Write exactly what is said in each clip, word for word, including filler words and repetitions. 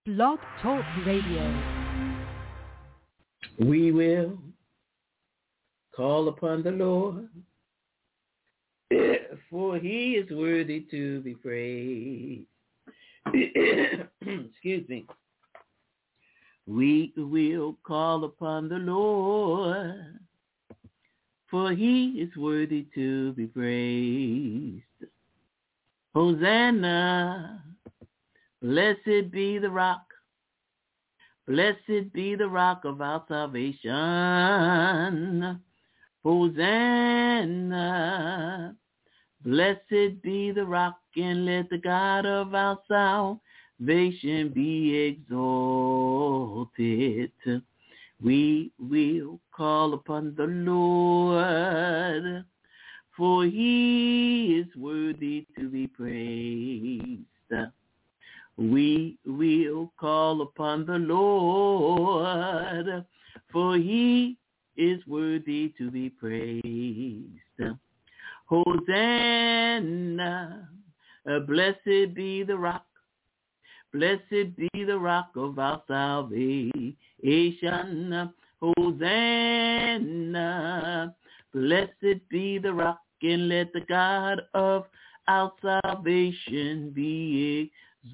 Blog Talk Radio. We will call upon the Lord, for he is worthy to be praised. Excuse me. We will call upon the Lord, for he is worthy to be praised. Hosanna, blessed be the rock. Blessed be the rock of our salvation. Hosanna, blessed be the rock, and let the God of our salvation be exalted. We will call upon the Lord, for he is worthy to be praised. We will call upon the Lord, for he is worthy to be praised. Hosanna, blessed be the rock. Blessed be the rock of our salvation. Hosanna, blessed be the rock, and let the God of our salvation be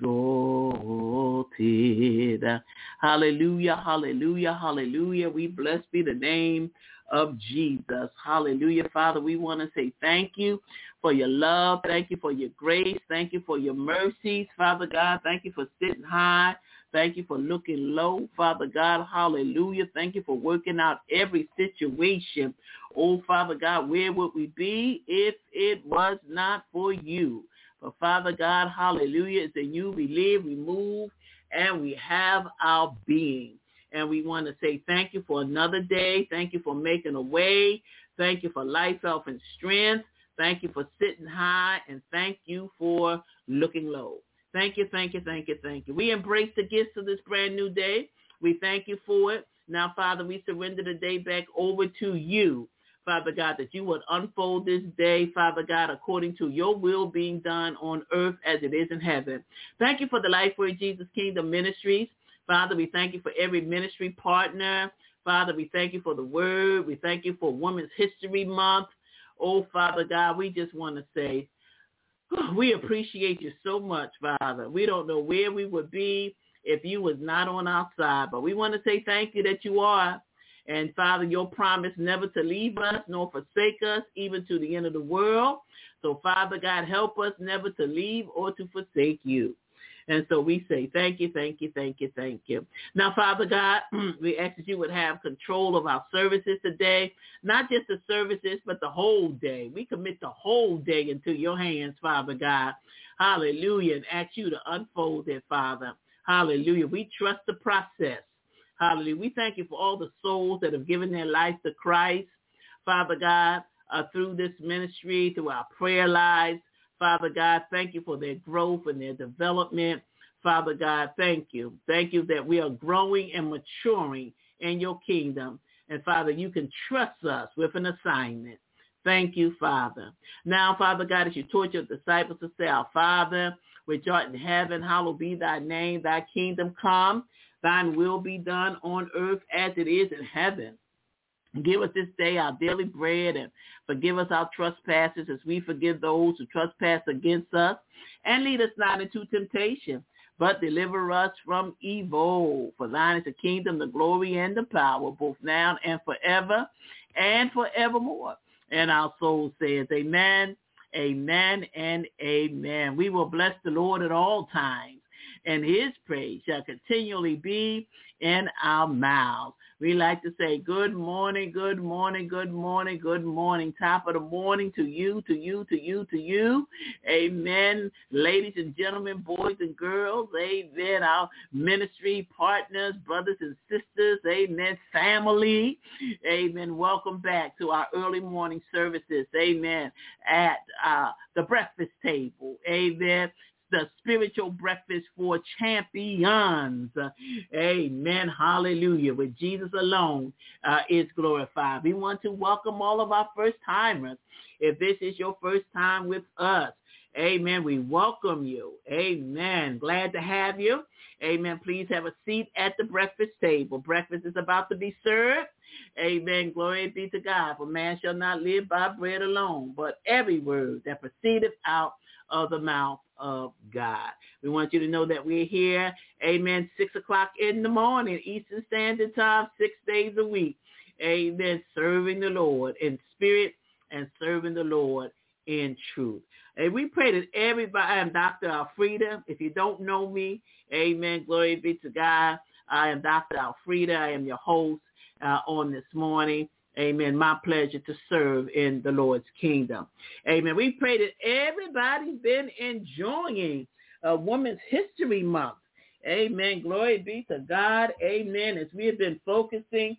exalted. Hallelujah, hallelujah, hallelujah. We blessed be the name of Jesus. Hallelujah. Father, we want to say thank you for your love. Thank you for your grace. Thank you for your mercies, Father God. Thank you for sitting high. Thank you for looking low, Father God. Hallelujah. Thank you for working out every situation. Oh, Father God, where would we be if it was not for you? But Father God, hallelujah, it's in you we live, we move, and we have our being. And we want to say thank you for another day. Thank you for making a way. Thank you for life, health, and strength. Thank you for sitting high, and thank you for looking low. Thank you, thank you, thank you, thank you. We embrace the gifts of this brand new day. We thank you for it. Now, Father, we surrender the day back over to you, Father God, that you would unfold this day, Father God, according to your will being done on earth as it is in heaven. Thank you for the Lifeway Jesus Kingdom Ministries. Father, we thank you for every ministry partner. Father, we thank you for the word. We thank you for Women's History Month. Oh, Father God, we just want to say, we appreciate you so much, Father. We don't know where we would be if you was not on our side, but we want to say thank you that you are. And, Father, your promise never to leave us nor forsake us, even to the end of the world. So, Father God, help us never to leave or to forsake you. And so we say thank you, thank you, thank you, thank you. Now, Father God, we ask that you would have control of our services today, not just the services, but the whole day. We commit the whole day into your hands, Father God. Hallelujah. And ask you to unfold it, Father. Hallelujah. We trust the process. Hallelujah. We thank you for all the souls that have given their life to Christ, Father God, uh, through this ministry, through our prayer lives. Father God, thank you for their growth and their development. Father God, thank you. Thank you that we are growing and maturing in your kingdom. And Father, you can trust us with an assignment. Thank you, Father. Now, Father God, as you taught your disciples to say, our Father, which art in heaven, hallowed be thy name, thy kingdom come, thine will be done on earth as it is in heaven. Give us this day our daily bread, and forgive us our trespasses as we forgive those who trespass against us. And lead us not into temptation, but deliver us from evil. For thine is the kingdom, the glory, and the power, both now and forever and forevermore. And our soul says amen, amen, and amen. We will bless the Lord at all times, and his praise shall continually be in our mouths. We like to say good morning, good morning, good morning, good morning. Top of the morning to you, to you, to you, to you. Amen. Ladies and gentlemen, boys and girls, amen. Our ministry partners, brothers and sisters, amen. Family, amen. Welcome back to our early morning services, amen, at uh, the breakfast table, amen. The spiritual breakfast for champions. Amen. Hallelujah. With Jesus alone uh, is glorified. We want to welcome all of our first timers. If this is your first time with us, Amen. We welcome you. Amen. Glad to have you. Amen. Please have a seat at the breakfast table. Breakfast is about to be served. Amen. Glory be to God. For man shall not live by bread alone, but every word that proceedeth out of the mouth of God. We want you to know that we're here, amen, six o'clock in the morning, Eastern Standard Time, six days a week. Amen. Serving the Lord in spirit and serving the Lord in truth. And we pray that everybody, I am Doctor Alfreda. If you don't know me, amen, glory be to God. I am Doctor Alfreda. I am your host uh, on this morning. Amen. My pleasure to serve in the Lord's kingdom. Amen. We pray that everybody's been enjoying uh, Women's History Month. Amen. Glory be to God. Amen. As we have been focusing,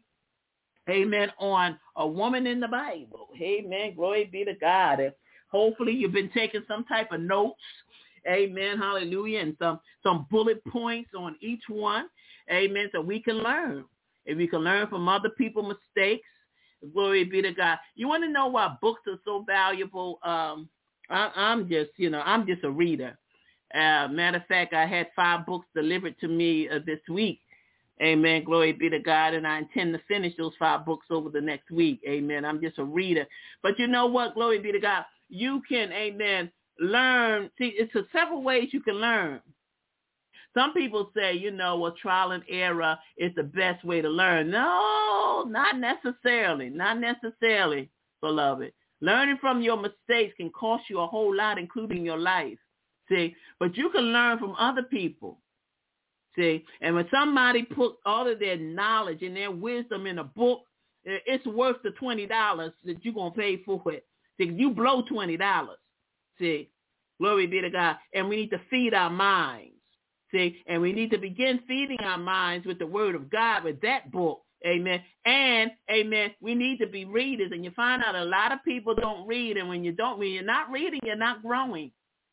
amen, on a woman in the Bible. Amen. Glory be to God. And hopefully you've been taking some type of notes. Amen. Hallelujah. And some, some bullet points on each one. Amen. So we can learn. If we can learn from other people's mistakes, glory be to God. You want to know why books are so valuable? Um, I, I'm just, you know, I'm just a reader. Uh, matter of fact, I had five books delivered to me uh, this week. Amen. Glory be to God. And I intend to finish those five books over the next week. Amen. I'm just a reader. But you know what? Glory be to God. You can, amen, learn. See, it's a several ways you can learn. Some people say, you know, well, trial and error is the best way to learn. No, not necessarily. Not necessarily, beloved. Learning from your mistakes can cost you a whole lot, including your life. See, but you can learn from other people. See, and when somebody put all of their knowledge and their wisdom in a book, it's worth the twenty dollars that you're going to pay for it. See, you blow twenty dollars. See, glory be to God. And we need to feed our minds. See, and we need to begin feeding our minds with the word of God, with that book. Amen. And, amen, we need to be readers. And you find out a lot of people don't read. And when you don't read, you're not reading, you're not growing.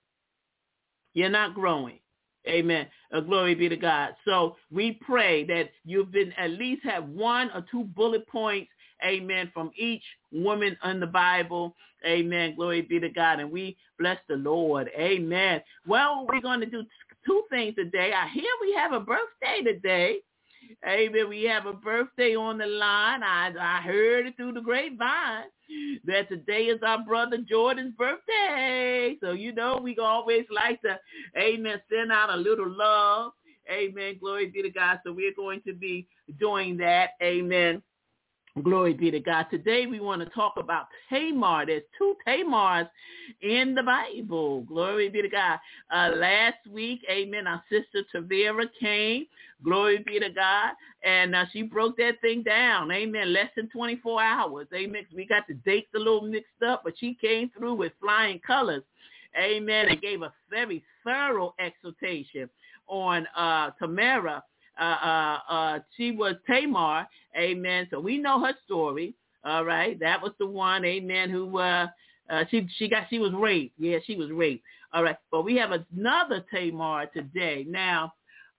You're not growing. Amen. Uh, glory be to God. So we pray that you've been at least have one or two bullet points, amen, from each woman in the Bible. Amen. Glory be to God. And we bless the Lord. Amen. Well, we're going to do two things today. I hear we have a birthday today. Amen. We have a birthday on the line. I, I heard it through the grapevine that today is our brother Jordan's birthday. So, you know, we always like to, amen, send out a little love. Amen. Glory be to God. So we're going to be doing that. Amen. Glory be to God. Today we want to talk about Tamar. There's two Tamars in the Bible. Glory be to God. Uh, last week, amen, our sister Tavera came. Glory be to God. And uh, she broke that thing down. Amen. Less than twenty-four hours. Amen. We got the dates a little mixed up, but she came through with flying colors. Amen. And gave a very thorough exhortation on uh, Tamara. Uh, uh, uh, she was Tamar, amen. So we know her story, all right. That was the one, amen, who uh, uh, she she got she was raped. Yeah, she was raped. All right. But we have another Tamar today. Now,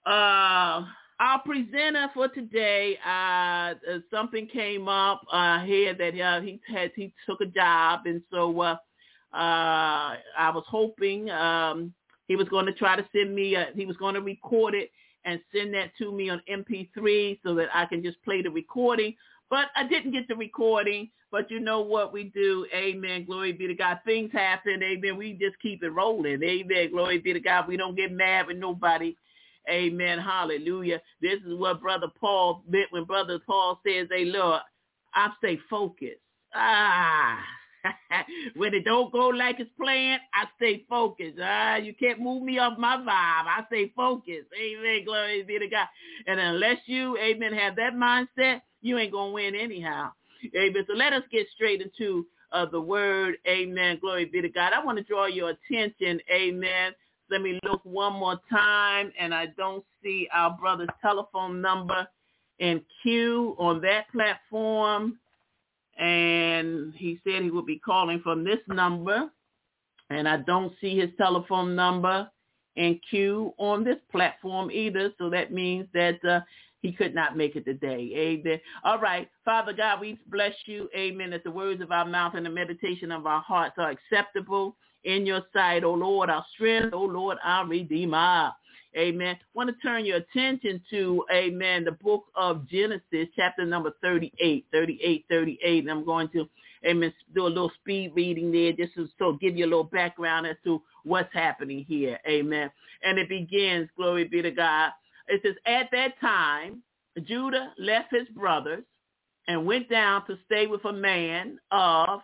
uh, our presenter for today, uh, uh, something came up uh, here that uh, he had he took a job, and so uh, uh, I was hoping um, he was going to try to send me. A, he was going to record it and send that to me on M P three so that I can just play the recording. But I didn't get the recording. But you know what we do. Amen. Glory be to God. Things happen. Amen. We just keep it rolling. Amen. Glory be to God. We don't get mad with nobody. Amen. Hallelujah. This is what Brother Paul meant when Brother Paul says, hey, Lord, I stay focused. Ah. When it don't go like it's planned, I stay focused. Ah, you can't move me off my vibe. I stay focused. Amen. Glory be to God. And unless you, amen, have that mindset, you ain't going to win anyhow. Amen. So let us get straight into uh, the word. Amen. Glory be to God. I want to draw your attention. Amen. Let me look one more time, and I don't see our brother's telephone number in queue on that platform. And he said he would be calling from this number, and I don't see his telephone number in queue on this platform either, so that means that uh, he could not make it today. Amen. All right, Father God, we bless you, amen, that the words of our mouth and the meditation of our hearts are acceptable in your sight, O Lord, our strength, O Lord, our Redeemer. Amen. I want to turn your attention to, amen, the book of Genesis, chapter number thirty-eight, thirty-eight, thirty-eight. And I'm going to, amen, do a little speed reading there just to so give you a little background as to what's happening here. Amen. And it begins, glory be to God. It says, at that time, Judah left his brothers and went down to stay with a man of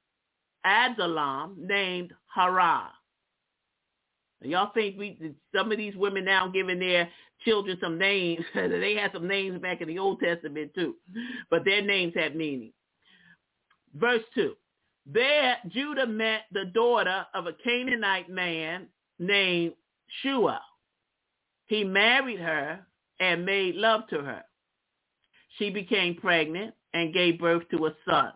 Adullam named Harah. Y'all think we some of these women now giving their children some names. They had some names back in the Old Testament too, but their names had meaning. Verse two, there Judah met the daughter of a Canaanite man named Shua. He married her and made love to her. She became pregnant and gave birth to a son,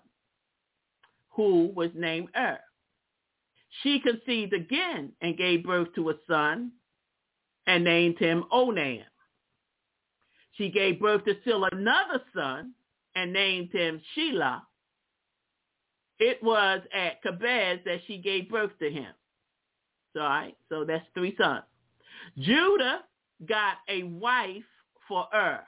who was named Er. She conceived again and gave birth to a son and named him Onan. She gave birth to still another son and named him Shelah. It was at Kabez that she gave birth to him. So, all right, so that's three sons. Judah got a wife for Er,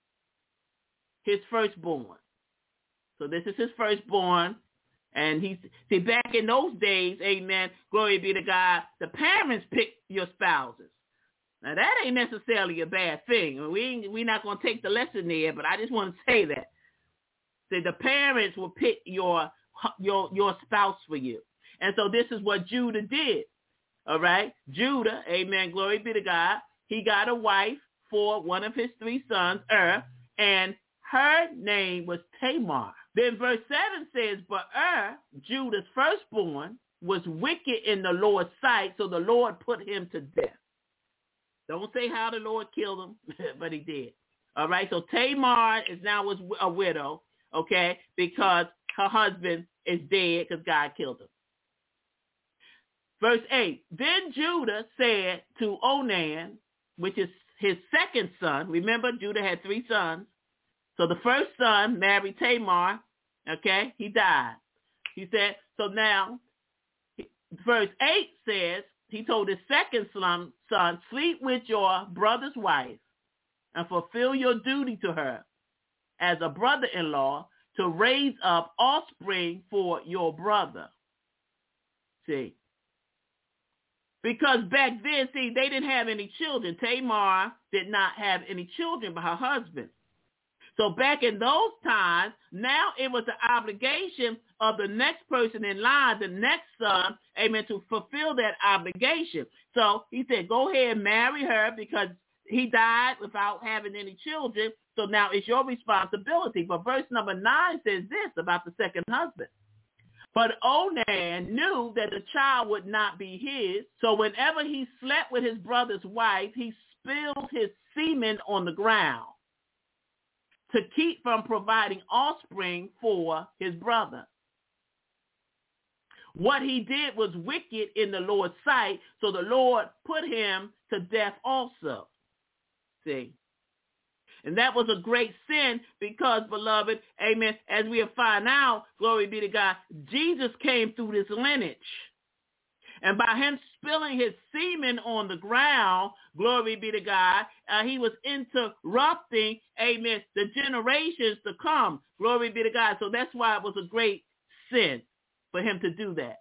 his firstborn. So this is his firstborn. And he, see, back in those days, amen, glory be to God, the parents pick your spouses. Now, that ain't necessarily a bad thing. We ain't, we're not going to take the lesson there, but I just want to say that. See, the parents will pick your, your, your spouse for you. And so this is what Judah did, all right? Judah, amen, glory be to God, he got a wife for one of his three sons, Er, and her name was Tamar. Then verse seven says, but Er, Judah's firstborn, was wicked in the Lord's sight, so the Lord put him to death. Don't say how the Lord killed him, but he did. All right, so Tamar is now a widow, okay, because her husband is dead because God killed him. Verse eight, then Judah said to Onan, which is his second son. Remember, Judah had three sons. So the first son married Tamar, okay? He died. He said, so now, verse eight says, he told his second son, son, sleep with your brother's wife and fulfill your duty to her as a brother-in-law to raise up offspring for your brother. See? Because back then, see, they didn't have any children. Tamar did not have any children by her husband. So back in those times, now it was the obligation of the next person in line, the next son, amen, to fulfill that obligation. So he said, go ahead and marry her because he died without having any children. So now it's your responsibility. But verse number nine says this about the second husband. But Onan knew that the child would not be his. So whenever he slept with his brother's wife, he spilled his semen on the ground to keep from providing offspring for his brother. What he did was wicked in the Lord's sight, so the Lord put him to death also. See? And that was a great sin because, beloved, amen, as we have found out, glory be to God, Jesus came through this lineage. And by him spilling his semen on the ground, glory be to God, uh, he was interrupting, amen, the generations to come. Glory be to God. So that's why it was a great sin for him to do that.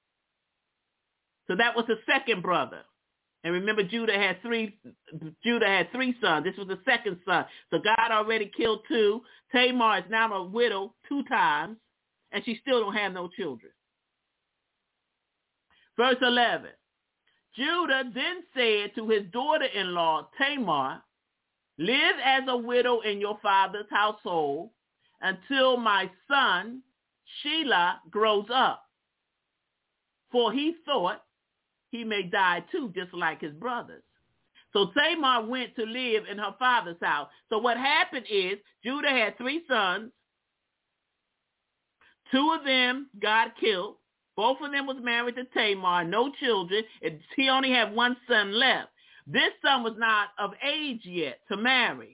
So that was the second brother. And remember, Judah had three. Judah had three sons. This was the second son. So God already killed two. Tamar is now a widow two times, and she still don't have no children. Verse eleven, Judah then said to his daughter-in-law Tamar, live as a widow in your father's household until my son Shelah grows up. For he thought he may die too, just like his brothers. So Tamar went to live in her father's house. So what happened is Judah had three sons. Two of them God killed. Both of them was married to Tamar, no children. He only had one son left. This son was not of age yet to marry.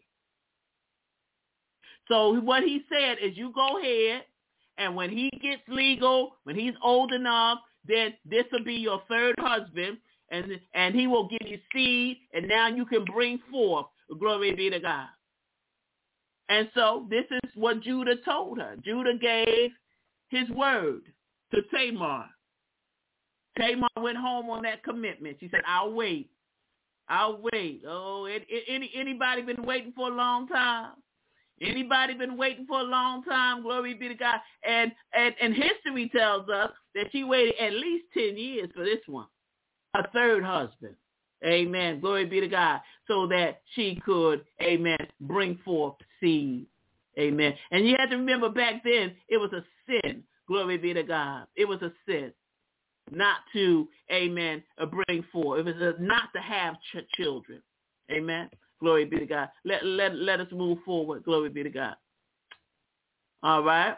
So what he said is, you go ahead, and when he gets legal, when he's old enough, then this will be your third husband, and and he will give you seed, and now you can bring forth. Glory be to God. And so this is what Judah told her. Judah gave his word to Tamar. Tamar went home on that commitment. She said, I'll wait. I'll wait. Oh, it, it, any anybody been waiting for a long time? Anybody been waiting for a long time? Glory be to God. And, and and history tells us that she waited at least ten years for this one, her third husband. Amen. Glory be to God. So that she could, amen, bring forth seed. Amen. And you have to remember back then, it was a sin. Glory be to God. It was a sin not to, amen, uh, bring forth. It was a, not to have ch- children. Amen. Glory be to God. Let, let, let us move forward. Glory be to God. All right.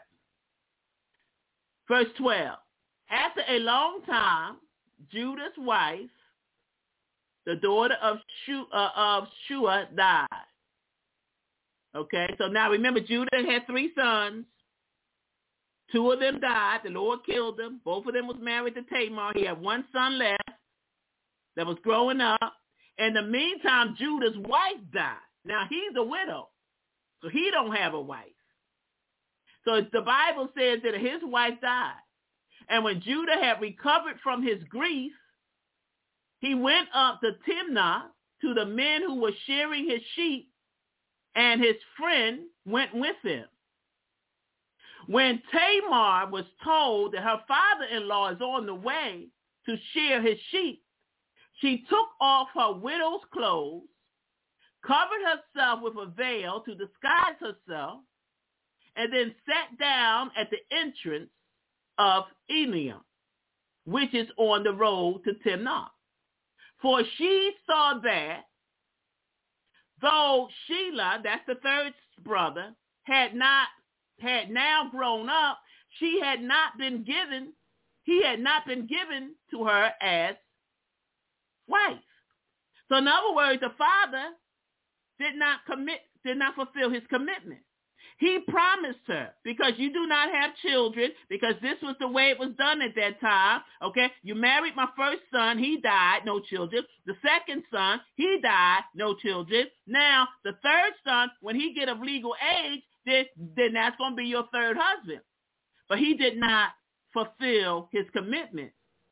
Verse twelve. After a long time, Judah's wife, the daughter of Shua, uh, of Shua, died. Okay, so now remember, Judah had three sons. Two of them died. The Lord killed them. Both of them was married to Tamar. He had one son left that was growing up. In the meantime, Judah's wife died. Now, he's a widow, so he don't have a wife. So the Bible says that his wife died. And when Judah had recovered from his grief, he went up to Timnah to the men who were shearing his sheep, and his friend went with him. When Tamar was told that her father-in-law is on the way to shear his sheep, she took off her widow's clothes, covered herself with a veil to disguise herself, and then sat down at the entrance of Elim, which is on the road to Timnah. For she saw that though Shelah, that's the third brother, had not had now grown up, she had not been given, he had not been given to her as wife. So in other words, the father did not commit, did not fulfill his commitment. He promised her, because you do not have children, because this was the way it was done at that time, okay? You married my first son, he died, no children. The second son, he died, no children. Now, the third son, when he get of legal age, then, then that's going to be your third husband. But he did not fulfill his commitment.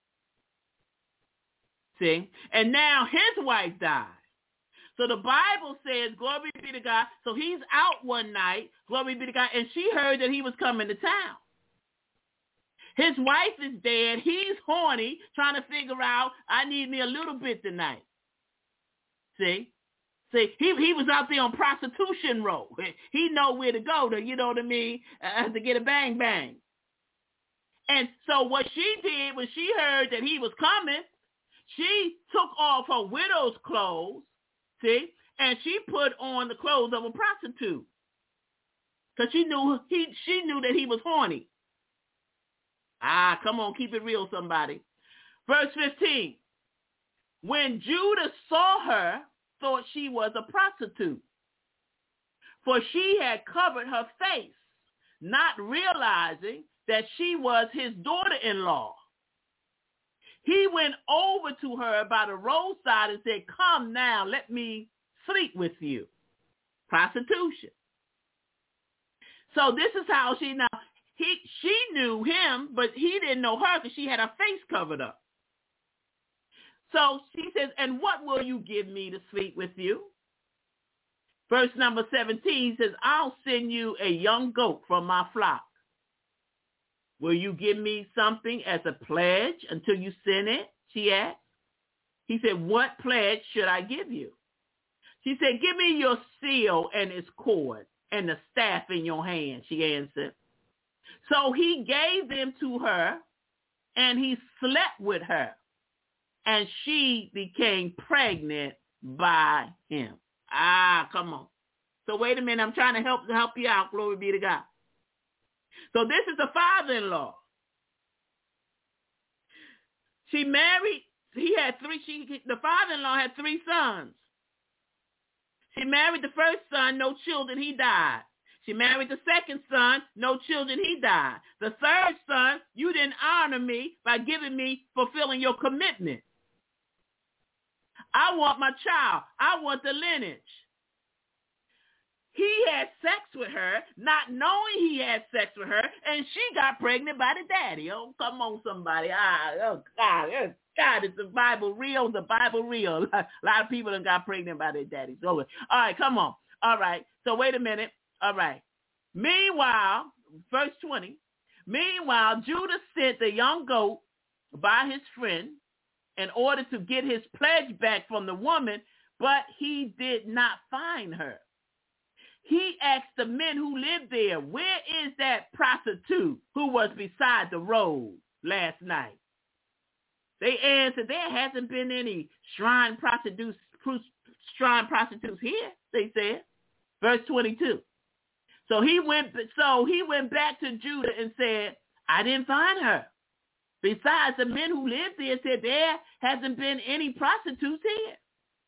See? And now his wife died. So the Bible says, glory be to God. So he's out one night, glory be to God, and she heard that he was coming to town. His wife is dead. He's horny, trying to figure out, I need me a little bit tonight. See? See, he he was out there on prostitution road. He know where to go to, you know what I mean, uh, to get a bang bang. And so what she did when she heard that he was coming, she took off her widow's clothes, see, and she put on the clothes of a prostitute, because she knew he she knew that he was horny. Ah, come on, keep it real, somebody. Verse fifteen. When Judah saw her, thought she was a prostitute, for she had covered her face, not realizing that she was his daughter-in-law. He went over to her by the roadside and said, come now, let me sleep with you. Prostitution. So this is how she, now, he, she knew him, but he didn't know her because she had her face covered up. So she says, and what will you give me to sleep with you? Verse number seventeen says, I'll send you a young goat from my flock. Will you give me something as a pledge until you send it? She asked. He said, what pledge should I give you? She said, give me your seal and its cord and the staff in your hand, she answered. So he gave them to her, and he slept with her, and she became pregnant by him. Ah, come on. So wait a minute, I'm trying to help help you out. Glory be to God. So this is the father-in-law. She married, he had three, she, the father-in-law had three sons. She married the first son, no children, he died. She married the second son, no children, he died. The third son, you didn't honor me by giving me, fulfilling your commitment. I want my child. I want the lineage. He had sex with her, not knowing he had sex with her, and she got pregnant by the daddy. Oh, come on, somebody. Ah, oh, God, oh, God, is the Bible real? The Bible real? A lot of people done got pregnant by their daddies. All right, come on. All right, so wait a minute. All right. Meanwhile, verse twenty, meanwhile, Judah sent the young goat by his friend in order to get his pledge back from the woman, but he did not find her. He asked the men who lived there, where is that prostitute who was beside the road last night? They answered, there hasn't been any shrine prostitutes, shrine prostitutes here, they said. Verse twenty-two. So he went, so he went back to Judah and said, I didn't find her. Besides, the men who lived there said there hasn't been any prostitutes here.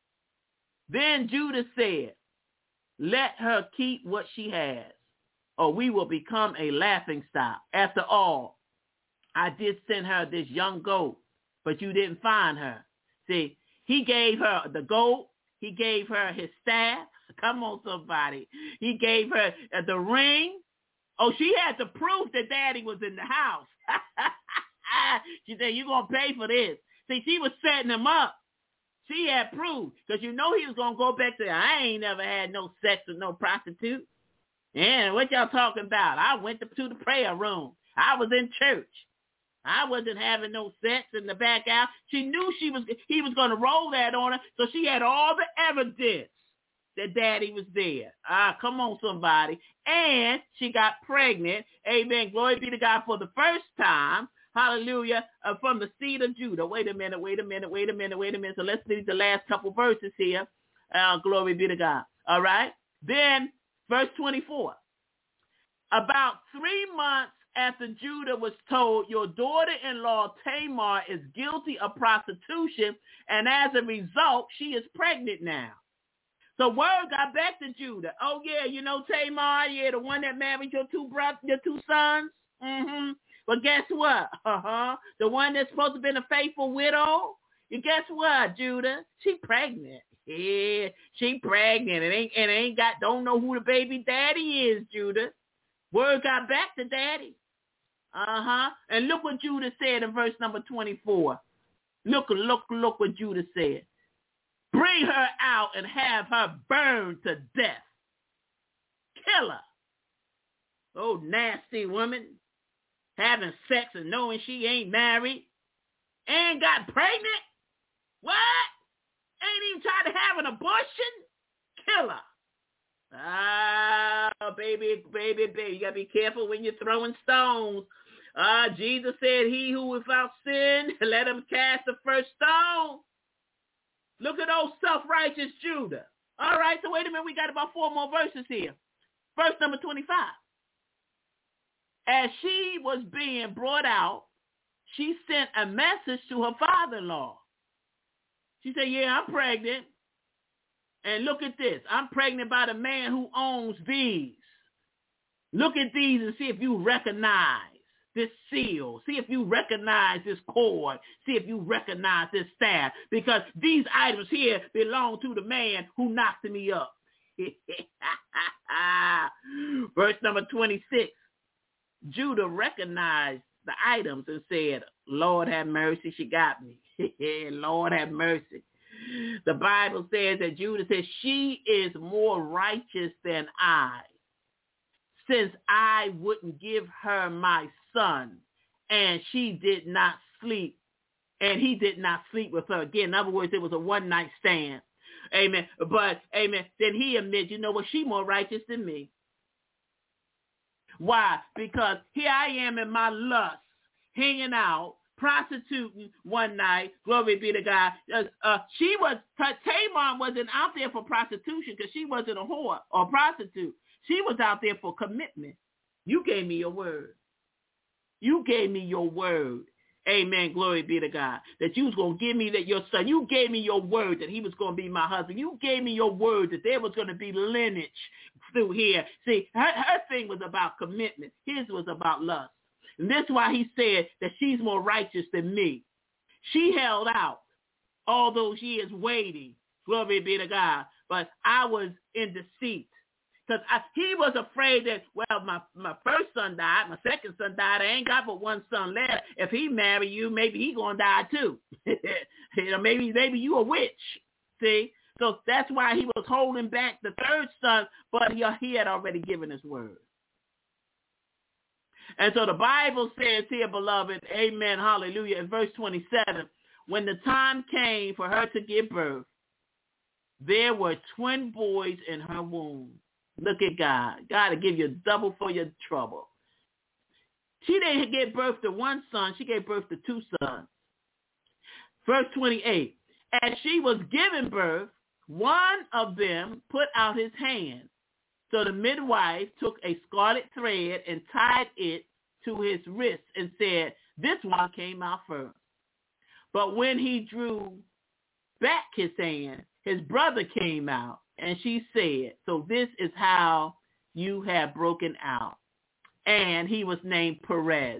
Then Judah said, let her keep what she has, or we will become a laughingstock. After all, I did send her this young goat, but you didn't find her. See, he gave her the goat. He gave her his staff. Come on, somebody. He gave her the ring. Oh, she had to prove that daddy was in the house. She said, you're going to pay for this. See, she was setting him up. She had proof, because you know he was going to go back to, I ain't never had no sex with no prostitute. And what y'all talking about? I went to, to the prayer room. I was in church. I wasn't having no sex in the back out. She knew she was. he was going to roll that on her, so she had all the evidence that daddy was there. Ah, come on, somebody. And she got pregnant. Amen. Glory be to God for the first time. Hallelujah, uh, from the seed of Judah. Wait a minute, wait a minute, wait a minute, wait a minute. So let's read the last couple verses here. Uh, glory be to God. All right. Then verse twenty-four. About three months after Judah was told, your daughter-in-law Tamar is guilty of prostitution, and as a result, she is pregnant now. So word got back to Judah. Oh, yeah, you know Tamar, yeah, the one that married your two brothers, your two sons? Mm-hmm. But guess what? Uh-huh. The one that's supposed to have been a faithful widow? And guess what, Judah? She pregnant. Yeah, she pregnant. It ain't, it ain't got, don't know who the baby daddy is, Judah. Word got back to daddy. Uh-huh. And look what Judah said in verse number twenty-four. Look, look, look what Judah said. Bring her out and have her burned to death. Kill her. Oh, nasty woman. Having sex and knowing she ain't married. And got pregnant? What? Ain't even tried to have an abortion? Kill her. Ah, baby, baby, baby. You got to be careful when you're throwing stones. Ah, uh, Jesus said, he who without sin, let him cast the first stone. Look at those self-righteous Judah. All right, so wait a minute. We got about four more verses here. Verse number twenty-five. As she was being brought out, she sent a message to her father-in-law. She said, yeah, I'm pregnant. And look at this. I'm pregnant by the man who owns these. Look at these and see if you recognize this seal. See if you recognize this cord. See if you recognize this staff. Because these items here belong to the man who knocked me up. Verse number twenty-six. Judah recognized the items and said, Lord have mercy, she got me. Lord have mercy. The Bible says that Judah says, she is more righteous than I, since I wouldn't give her my son, and she did not sleep, and he did not sleep with her. Again, in other words, it was a one-night stand. Amen. But, amen, then he admits, you know what, she more righteous than me. Why? Because here I am in my lust, hanging out, prostituting one night. Glory be to God. Uh, uh, she was, Tamar wasn't out there for prostitution because she wasn't a whore or a prostitute. She was out there for commitment. You gave me your word. You gave me your word. Amen. Glory be to God. That you was going to give me that your son. You gave me your word that he was going to be my husband. You gave me your word that there was going to be lineage through here. See, her, her thing was about commitment. His was about lust. And that's why he said that she's more righteous than me. She held out all those years waiting. Glory be to God. But I was in deceit. Because he was afraid that, well, my, my first son died, my second son died, I ain't got but one son left. If he marry you, maybe he going to die too. you know, maybe maybe you a witch, see? So that's why he was holding back the third son, but he, he had already given his word. And so the Bible says here, beloved, amen, hallelujah, in verse twenty-seven, when the time came for her to give birth, there were twin boys in her womb. Look at God. God will give you double for your trouble. She didn't give birth to one son. She gave birth to two sons. Verse twenty-eight. As she was giving birth, one of them put out his hand. So the midwife took a scarlet thread and tied it to his wrist and said, this one came out first. But when he drew back his hand, his brother came out. And she said, so this is how you have broken out. And he was named Perez.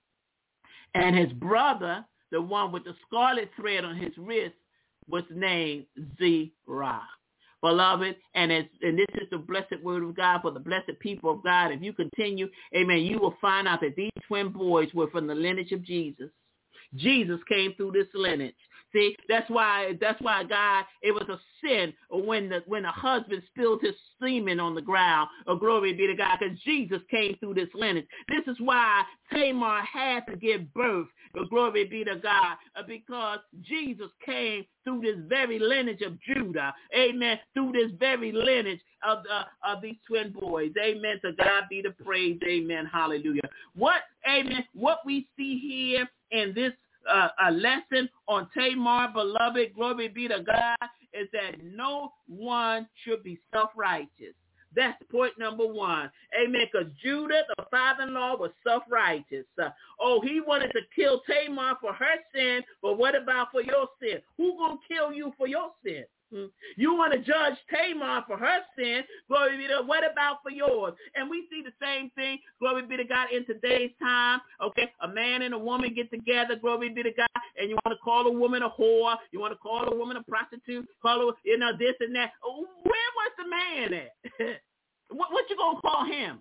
And his brother, the one with the scarlet thread on his wrist, was named Zerah. Beloved, and, as, and this is the blessed word of God for the blessed people of God. If you continue, amen, you will find out that these twin boys were from the lineage of Jesus. Jesus came through this lineage. See, that's why that's why God, it was a sin when the when a husband spilled his semen on the ground. Oh, glory be to God, because Jesus came through this lineage. This is why Tamar had to give birth. Oh, glory be to God, because Jesus came through this very lineage of Judah. Amen. Through this very lineage of uh, of these twin boys. Amen. To God be the praise. Amen. Hallelujah. What, amen, what we see here in this Uh, a lesson on Tamar, beloved, glory be to God, is that no one should be self-righteous. That's point number one. Amen. Because Judah, the father-in-law, was self-righteous. Uh, oh, he wanted to kill Tamar for her sin, but what about for your sin? Who gonna kill you for your sin? Hmm? You want to judge Tamar for her sin. Glory be to God. What about for yours? And we see the same thing. Glory be to God in today's time. Okay, a man and a woman get together. Glory be to God. And you want to call a woman a whore. You want to call a woman a prostitute. Call her, you know, this and that. Where was the man at? what, what you gonna call him?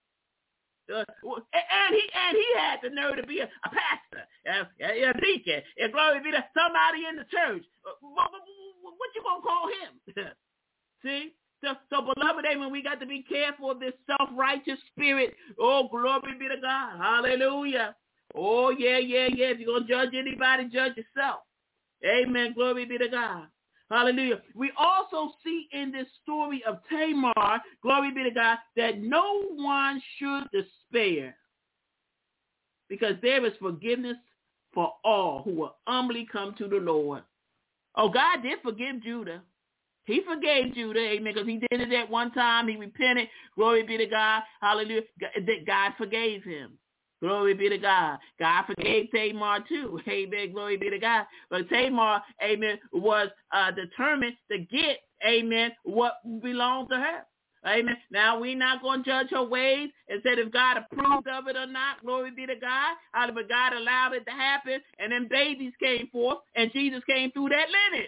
Uh, and he and he had the nerve to be a, a pastor, a, a deacon, and glory be to somebody in the church. What, what, what you gonna call him? See, so, so beloved, amen. We got to be careful of this self-righteous spirit. Oh, glory be to God, hallelujah. Oh, yeah, yeah, yeah. If you're gonna judge anybody, judge yourself. Amen. Glory be to God. Hallelujah. We also see in this story of Tamar, glory be to God, that no one should despair, because there is forgiveness for all who will humbly come to the Lord. Oh, God did forgive Judah. He forgave Judah, amen, because he did it at one time. He repented. Glory be to God. Hallelujah. God forgave him. Glory be to God. God forgave Tamar too. Amen. Glory be to God. But Tamar, amen, was uh, determined to get, amen, what belonged to her. Amen. Now, we're not going to judge her ways and say if God approved of it or not. Glory be to God. But God allowed it to happen, and then babies came forth, and Jesus came through that lineage.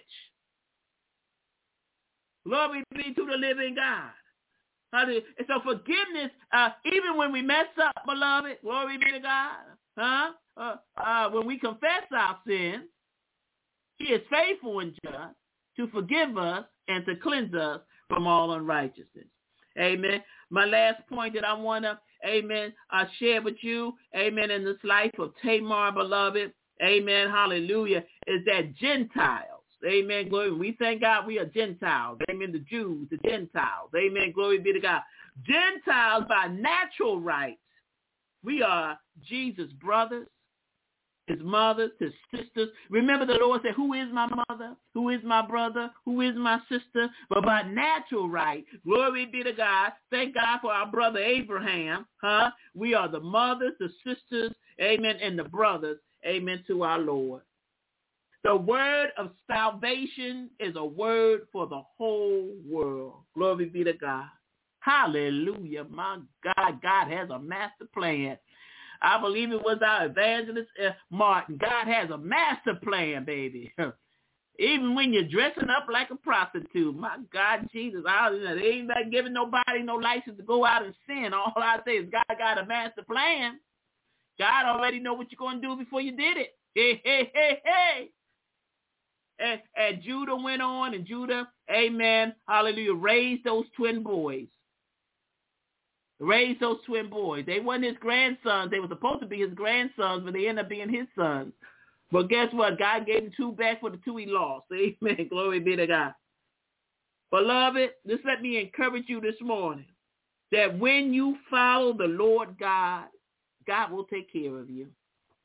Glory be to the living God. And so forgiveness, uh, even when we mess up, beloved, glory be to God, huh? Uh, uh, when we confess our sins, he is faithful and just to forgive us and to cleanse us from all unrighteousness. Amen. My last point that I want to, amen, uh, share with you, amen, in this life of Tamar, beloved, amen, hallelujah, is that Gentiles, amen, glory, we thank God we are Gentiles, amen, the Jews, the Gentiles, amen, glory be to God. Gentiles by natural rights, we are Jesus' brothers, his mothers, his sisters. Remember the Lord said, who is my mother? Who is my brother? Who is my sister? But by natural right, glory be to God. Thank God for our brother Abraham. Huh? We are the mothers, the sisters, amen, and the brothers, amen, to our Lord. The word of salvation is a word for the whole world. Glory be to God. Hallelujah. My God, God has a master plan. I believe it was our evangelist, uh, Martin. God has a master plan, baby. Even when you're dressing up like a prostitute. My God, Jesus, I, they ain't not giving nobody no license to go out and sin. All I say is God got a master plan. God already know what you're going to do before you did it. Hey, hey, hey, hey. And, and Judah went on, and Judah, amen, hallelujah, raised those twin boys. Raised those twin boys. They weren't his grandsons. They were supposed to be his grandsons, but they ended up being his sons. But guess what? God gave him two back for the two he lost. Amen. Glory be to God. Beloved, just let me encourage you this morning that when you follow the Lord God, God will take care of you.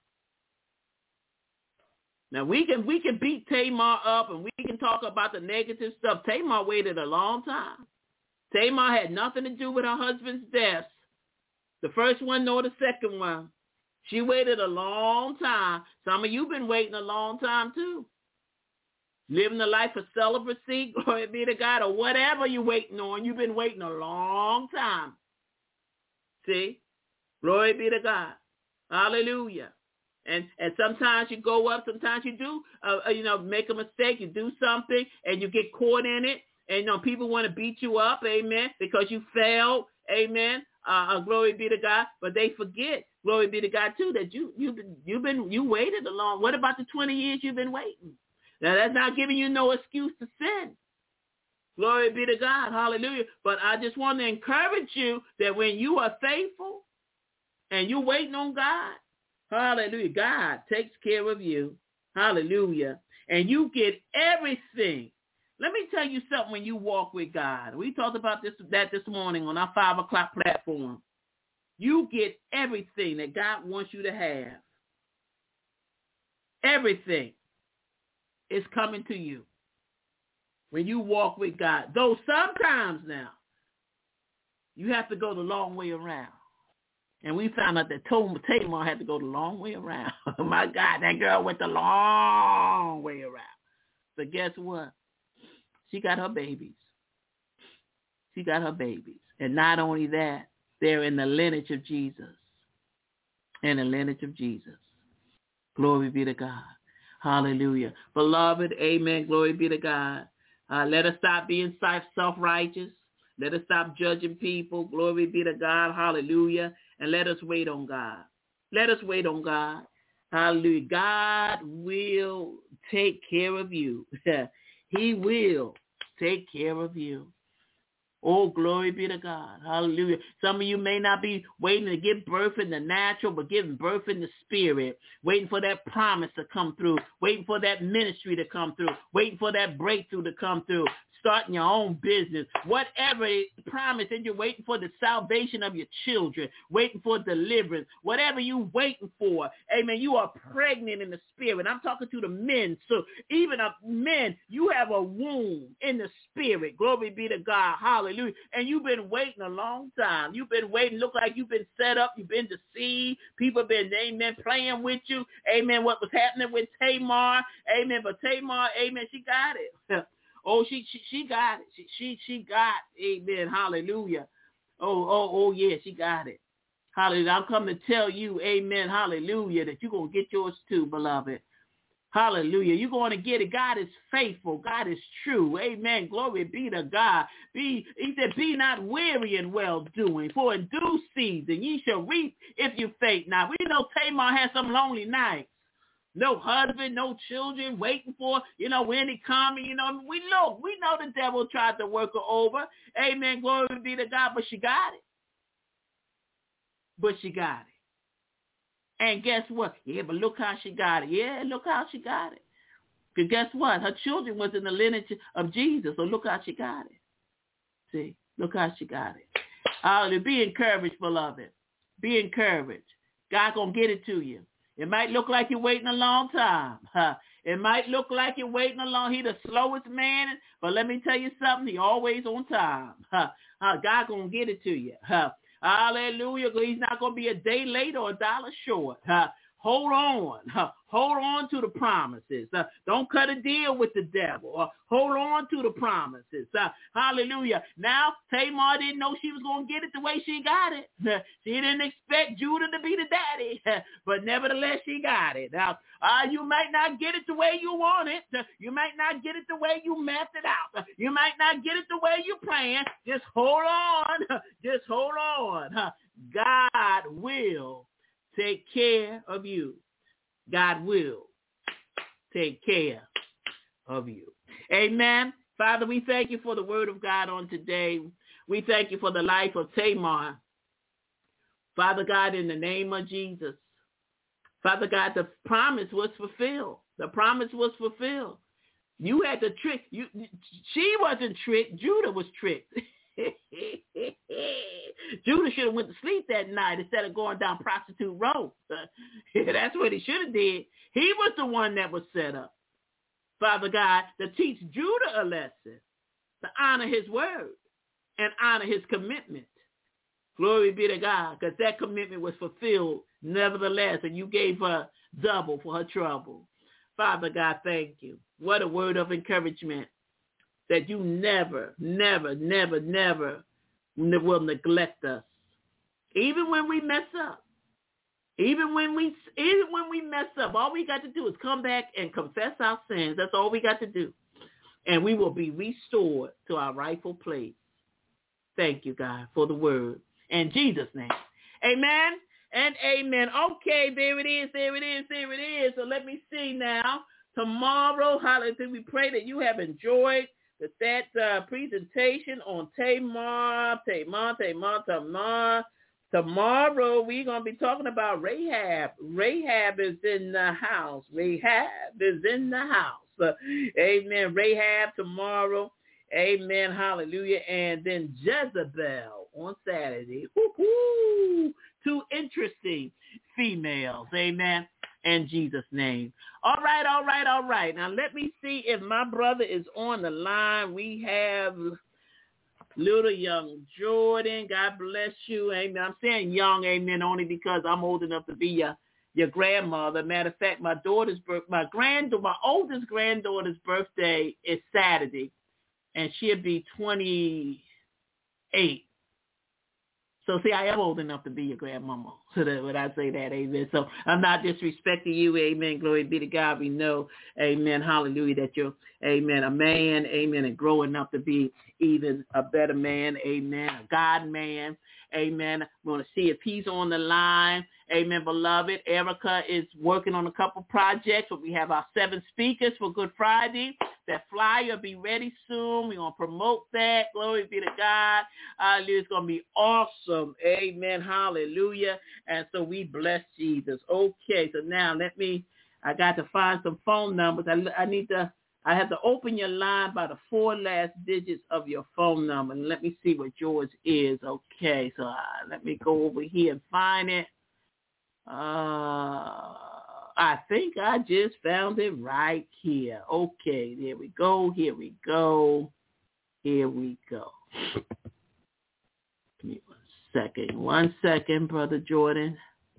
Now, we can we can beat Tamar up and we can talk about the negative stuff. Tamar waited a long time. Tamar had nothing to do with her husband's death. The first one nor the second one. She waited a long time. Some of you been waiting a long time too. Living a life of celibacy, glory be to God, or whatever you're waiting on. You've been waiting a long time. See? Glory be to God. Hallelujah. And and sometimes you go up, sometimes you do, uh, you know, make a mistake. You do something and you get caught in it. And, you know, people want to beat you up, amen, because you failed, amen. Uh, uh, glory be to God. But they forget, glory be to God, too, that you, you've been, you've been, you waited a long. What about the twenty years you've been waiting? Now, that's not giving you no excuse to sin. Glory be to God. Hallelujah. But I just want to encourage you that when you are faithful and you're waiting on God, hallelujah, God takes care of you. Hallelujah. And you get everything. Let me tell you something when you walk with God. We talked about this that this morning on our five o'clock platform. You get everything that God wants you to have. Everything is coming to you when you walk with God. Though sometimes now, you have to go the long way around. And we found out that Tamar had to go the long way around. My God, that girl went the long way around. But guess what? She got her babies. She got her babies. And not only that, they're in the lineage of Jesus. In the lineage of Jesus. Glory be to God. Hallelujah. Beloved, amen. Glory be to God. Uh, let us stop being self-righteous. Let us stop judging people. Glory be to God. Hallelujah. And let us wait on God. Let us wait on God. Hallelujah. God will take care of you. He will take care of you. Oh, glory be to God. Hallelujah. Some of you may not be waiting to give birth in the natural, but giving birth in the spirit, waiting for that promise to come through, waiting for that ministry to come through, waiting for that breakthrough to come through, starting your own business, whatever promise, and you're waiting for the salvation of your children, waiting for deliverance, whatever you're waiting for, amen, you are pregnant in the spirit. I'm talking to the men. So even uh, men, you have a womb in the spirit. Glory be to God. Hallelujah. And you've been waiting a long time. You've been waiting. Look like you've been set up. You've been deceived. People have been, amen, playing with you. Amen. What was happening with Tamar. Amen. But Tamar, amen, she got it. Oh, she, she she got it. She she she got, amen, hallelujah. Oh, oh, oh, yeah, she got it. Hallelujah. I'm coming to tell you, amen, hallelujah, that you're going to get yours too, beloved. Hallelujah. You're going to get it. God is faithful. God is true. Amen. Glory be to God. Be, he said, be not weary in well-doing, for in due season ye shall reap if you faint not. We know Tamar had some lonely nights. No husband, no children, waiting for, you know, when he coming, you know. We know, we know the devil tried to work her over. Amen, glory be to God, but she got it. But she got it. And guess what? Yeah, but look how she got it. Yeah, look how she got it. Because guess what? Her children was in the lineage of Jesus, so look how she got it. See, look how she got it. Hallelujah. Be encouraged, beloved. Be encouraged. God gonna get it to you. It might look like you're waiting a long time. Huh. It might look like you're waiting a long. He's the slowest man, but let me tell you something. He always on time. Huh. Huh. God gonna get it to you. Huh. Hallelujah. He's not gonna be a day late or a dollar short. Huh. hold on. Uh, hold on to the promises. Uh, don't cut a deal with the devil. Uh, hold on to the promises. Uh, hallelujah. Now, Tamar didn't know she was going to get it the way she got it. Uh, she didn't expect Judah to be the daddy, uh, but nevertheless, she got it. Now, uh, you might not get it the way you want it. Uh, you might not get it the way you mapped it out. Uh, you might not get it the way you planned. Just hold on. Uh, just hold on. Uh, God will take care of you. God will take care of you. Amen. Father, we thank you for the word of God on today. We thank you for the life of Tamar. Father God, in the name of Jesus. Father God, the promise was fulfilled. The promise was fulfilled. You had to trick. You, she wasn't tricked. Judah was tricked. Judah should have went to sleep that night instead of going down Prostitute Road. That's what he should have did. He was the one that was set up, Father God, to teach Judah a lesson, to honor his word and honor his commitment. Glory be to God, because that commitment was fulfilled nevertheless, and you gave her double for her trouble. Father God, thank you. What a word of encouragement, that you never, never, never, never will neglect us. Even when we mess up. Even when we even when we mess up, all we got to do is come back and confess our sins. That's all we got to do. And we will be restored to our rightful place. Thank you, God, for the word. In Jesus' name. Amen and amen. Okay, there it is, there it is, there it is. So let me see now. Tomorrow, hallelujah, we pray that you have enjoyed With that uh, presentation on Tamar, Tamar, Tamar, Tamar. Tomorrow we're going to be talking about Rahab. Rahab is in the house. Rahab is in the house. Uh, amen. Rahab tomorrow. Amen. Hallelujah. And then Jezebel on Saturday. Woo-hoo! Two interesting females. Amen. In Jesus' name. All right, all right, all right. Now let me see if my brother is on the line. We have little young Jordan. God bless you. Amen. I'm saying young, amen, only because I'm old enough to be your, your grandmother. Matter of fact, my daughter's birth, my grand, my oldest granddaughter's birthday is Saturday, and she'll be twenty-eight. So, see, I am old enough to be your grandmama. So that when I say that, amen. So I'm not disrespecting you, amen. Glory be to God. We know, amen, hallelujah, that you're, amen, a man, amen, and growing up to be even a better man, amen, a God man, amen. We want to see if he's on the line, amen, beloved. Erica is working on a couple projects, but we have our seven speakers for Good Friday. That flyer will be ready soon. We're going to promote that. Glory be to God. Hallelujah. It's going to be awesome. Amen. Hallelujah. And so we bless Jesus. Okay. So now let me, I got to find some phone numbers. I, I need to, I have to open your line by the four last digits of your phone number. And let me see what yours is. Okay. So uh, let me go over here and find it. Uh, I think I just found it right here. Okay, there we go. Here we go. Here we go. Give me one second. One second, Brother Jordan.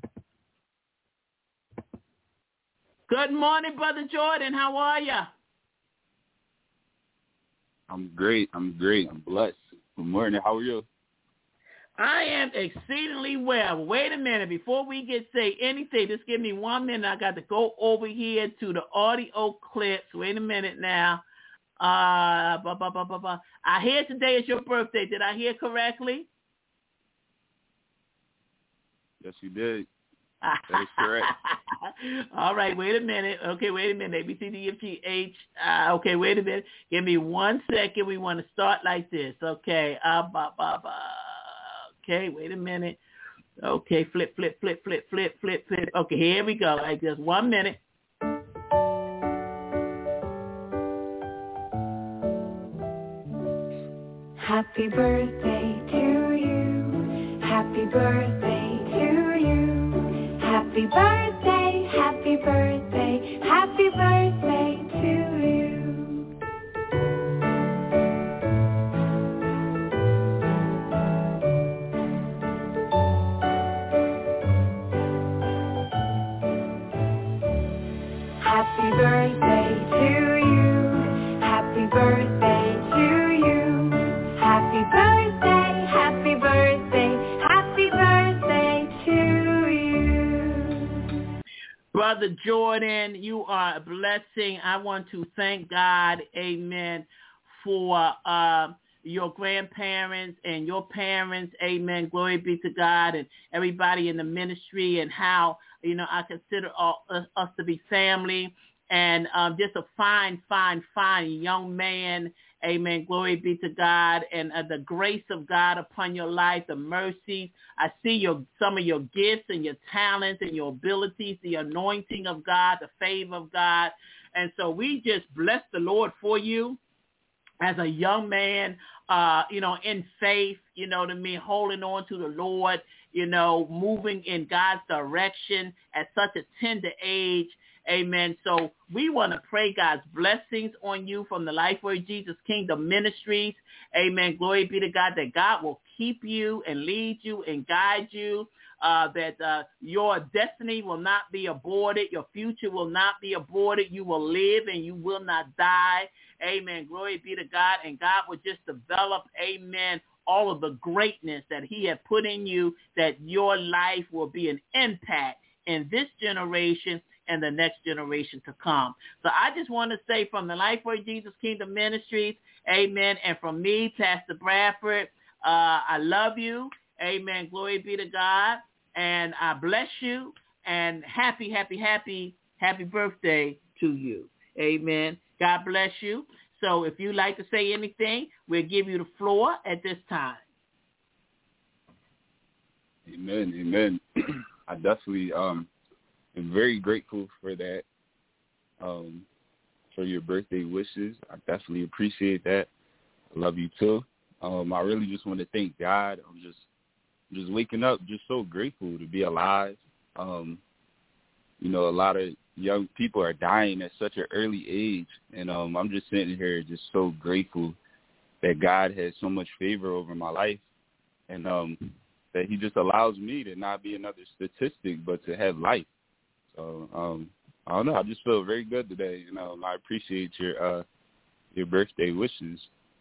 Good morning, Brother Jordan. How are you? I'm great. I'm great. I'm blessed. Good morning. How are you? I am exceedingly well. Wait a minute. Before we get say anything, just give me one minute. I got to go over here to the audio clips. Wait a minute now. Uh, blah, blah, blah, blah, blah. I hear today is your birthday. Did I hear correctly? Yes, you did. That is correct. All right. Wait a minute. Okay, wait a minute. A, B, C, D, E, F, G, H. Uh, okay, wait a minute. Give me one second. We want to start like this. Okay. Uh, blah, blah, blah. Okay, wait a minute. Okay, flip, flip, flip, flip, flip, flip, flip. Okay, here we go. Like just one minute. Happy birthday to you. Happy birthday to you. Happy birthday, happy birthday, happy birthday to you. Brother Jordan, you are a blessing. I want to thank God, amen, for uh, your grandparents and your parents, amen. Glory be to God, and everybody in the ministry, and how, you know, I consider all, us, us to be family, and um, just a fine, fine, fine young man, amen. Glory be to God, and uh, the grace of God upon your life, the mercy. I see your some of your gifts and your talents and your abilities, the anointing of God, the favor of God. And so we just bless the Lord for you as a young man, uh, you know, in faith, you know what I mean, holding on to the Lord, you know, moving in God's direction at such a tender age. Amen. So we want to pray God's blessings on you from the Lifeway Jesus Kingdom Ministries. Amen. Glory be to God, that God will keep you and lead you and guide you, uh, that uh, your destiny will not be aborted. Your future will not be aborted. You will live and you will not die. Amen. Glory be to God. And God will just develop, amen, all of the greatness that he had put in you, that your life will be an impact in this generation and the next generation to come. So I just want to say, from the Lifeway Jesus Kingdom Ministries, amen, and from me, Pastor Bradford, uh, I love you. Amen. Glory be to God. And I bless you. And happy, happy, happy, happy birthday to you. Amen. God bless you. So if you'd like to say anything, we'll give you the floor at this time. Amen. Amen. I definitely um I'm very grateful for that, um, for your birthday wishes. I definitely appreciate that. I love you too. Um, I really just want to thank God. I'm just just waking up, just so grateful to be alive. Um, you know, a lot of young people are dying at such an early age, and um, I'm just sitting here just so grateful that God has so much favor over my life, and um, that he just allows me to not be another statistic, but to have life. So um, I don't know. I just feel very good today. You know, I appreciate your uh, your birthday wishes.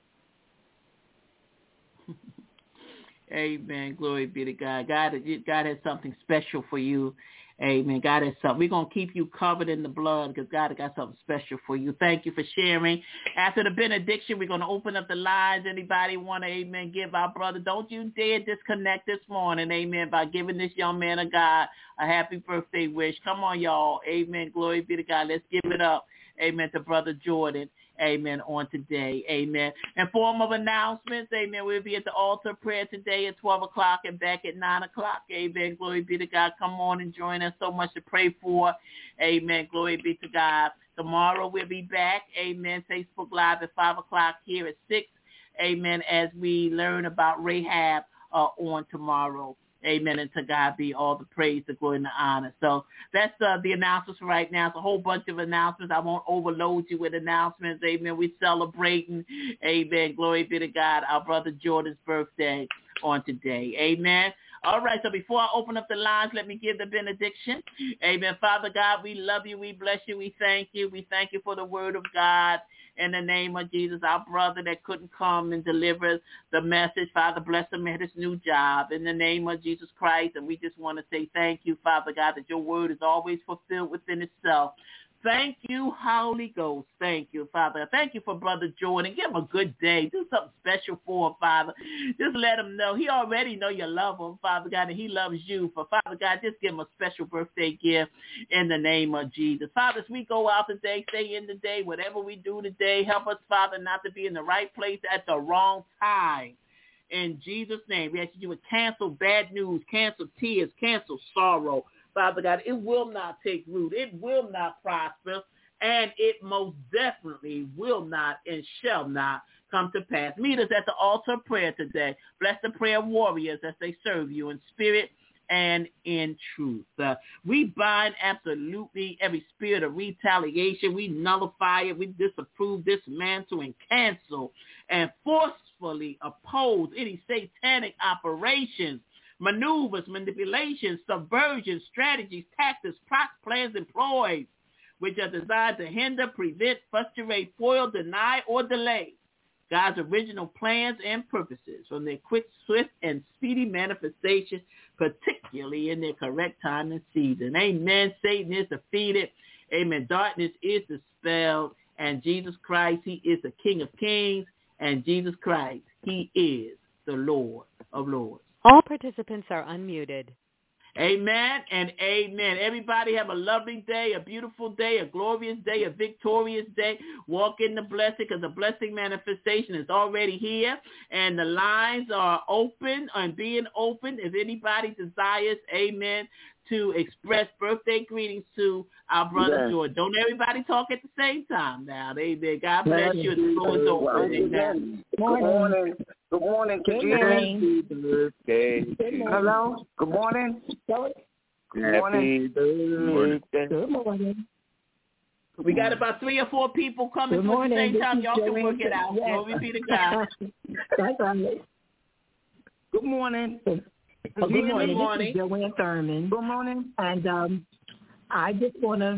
Amen. Glory be to God. God, God has something special for you. Amen. God has something. We're going to keep you covered in the blood because God has got something special for you. Thank you for sharing. After the benediction, we're going to open up the lines. Anybody want to, amen, give our brother? Don't you dare disconnect this morning, amen, by giving this young man of God a happy birthday wish. Come on, y'all. Amen. Glory be to God. Let's give it up, amen, to Brother Jordan. Amen, on today. Amen. In form of announcements, amen, we'll be at the altar prayer today at twelve o'clock and back at nine o'clock. Amen. Glory be to God. Come on and join us. So much to pray for. Amen. Glory be to God. Tomorrow we'll be back. Amen. Facebook Live at five o'clock, here at six. Amen. As we learn about Rahab uh, on tomorrow. Amen. And to God be all the praise, the glory, and the honor. So that's uh, the announcements for right now. It's a whole bunch of announcements. I won't overload you with announcements. Amen. We're celebrating, amen, glory be to God, our brother Jordan's birthday on today. Amen. All right, so before I open up the lines, let me give the benediction. Amen. Father God, we love you. We bless you. We thank you. We thank you for the word of God. In the name of Jesus, our brother that couldn't come and deliver the message, Father, bless him at his new job. In the name of Jesus Christ, and we just want to say thank you, Father God, that your word is always fulfilled within itself. Thank you, Holy Ghost. Thank you, Father. Thank you for Brother Jordan. Give him a good day. Do something special for him, Father. Just let him know. He already know you love him, Father God, and he loves you. For Father God, just give him a special birthday gift in the name of Jesus. Father, as we go out today, stay in the day, whatever we do today, help us, Father, not to be in the right place at the wrong time. In Jesus' name, we ask you to cancel bad news, cancel tears, cancel sorrow. Father God, it will not take root. It will not prosper. And it most definitely will not and shall not come to pass. Meet us at the altar of prayer today. Bless the prayer warriors as they serve you in spirit and in truth. Uh, we bind absolutely every spirit of retaliation. We nullify it. We disapprove, dismantle, and cancel and forcefully oppose any satanic operations, maneuvers, manipulations, subversions, strategies, tactics, plots, plans, and ploys, which are designed to hinder, prevent, frustrate, foil, deny, or delay God's original plans and purposes from their quick, swift, and speedy manifestation, particularly in their correct time and season. Amen. Satan is defeated. Amen. Darkness is dispelled. And Jesus Christ, he is the King of Kings. And Jesus Christ, he is the Lord of Lords. All participants are unmuted. Amen and amen. Everybody have a lovely day, a beautiful day, a glorious day, a victorious day. Walk in the blessing, because the blessing manifestation is already here. And the lines are open and being opened. If anybody desires, amen, to express birthday greetings to our brother yes. George. Don't everybody talk at the same time now. Amen. God bless you. The floor is open. Amen. Good morning. Good morning. Good morning. Hello. Good morning. Good morning. Good morning. We got about three or four people coming at the same time. Y'all can work it out. Glory be to God. That's right. Good morning. Good Good morning. morning. This is Joanne Thurman. Good morning. And um, I just want to,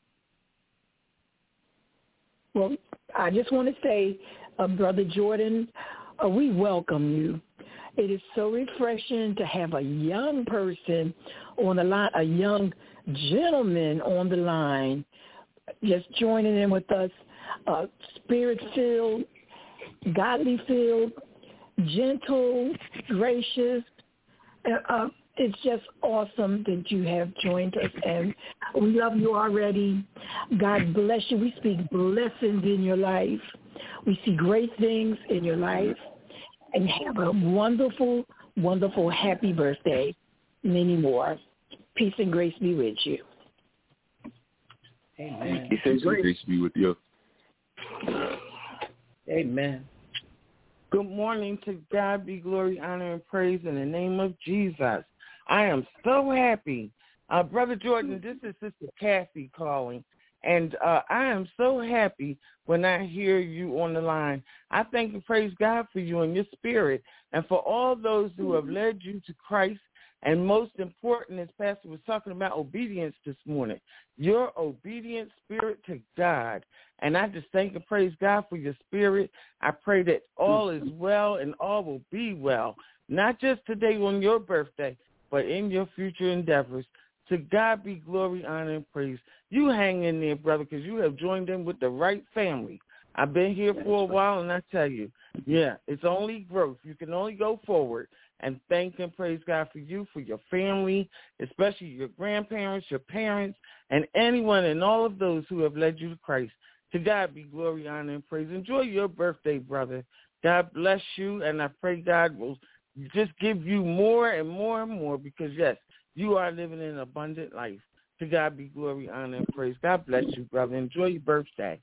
well, I just want to say, uh, Brother Jordan, uh, we welcome you. It is so refreshing to have a young person on the line, a young gentleman on the line, just joining in with us, uh, spirit-filled, godly-filled, gentle, gracious. Uh, it's just awesome that you have joined us, and we love you already. God bless you. We speak blessings in your life. We see great things in your life, and have a wonderful, wonderful, happy birthday. Many more. Peace and grace be with you. Amen. Peace and grace be with you. Amen. Good morning. To God be glory, honor, and praise in the name of Jesus. I am so happy. Uh, Brother Jordan, this is Sister Kathy calling, and uh, I am so happy when I hear you on the line. I thank and praise God for you and your spirit, and for all those who have led you to Christ, and most important, as Pastor was talking about obedience this morning, your obedient spirit to God. And I just thank and praise God for your spirit. I pray that all is well and all will be well, not just today on your birthday, but in your future endeavors. To God be glory, honor, and praise. You hang in there, brother, because you have joined in with the right family. I've been here for a while, and I tell you, yeah, it's only growth. You can only go forward. And thank and praise God for you, for your family, especially your grandparents, your parents, and anyone and all of those who have led you to Christ. To God be glory, honor, and praise. Enjoy your birthday, brother. God bless you, and I pray God will just give you more and more and more, because, yes, you are living an abundant life. To God be glory, honor, and praise. God bless you, brother. Enjoy your birthday.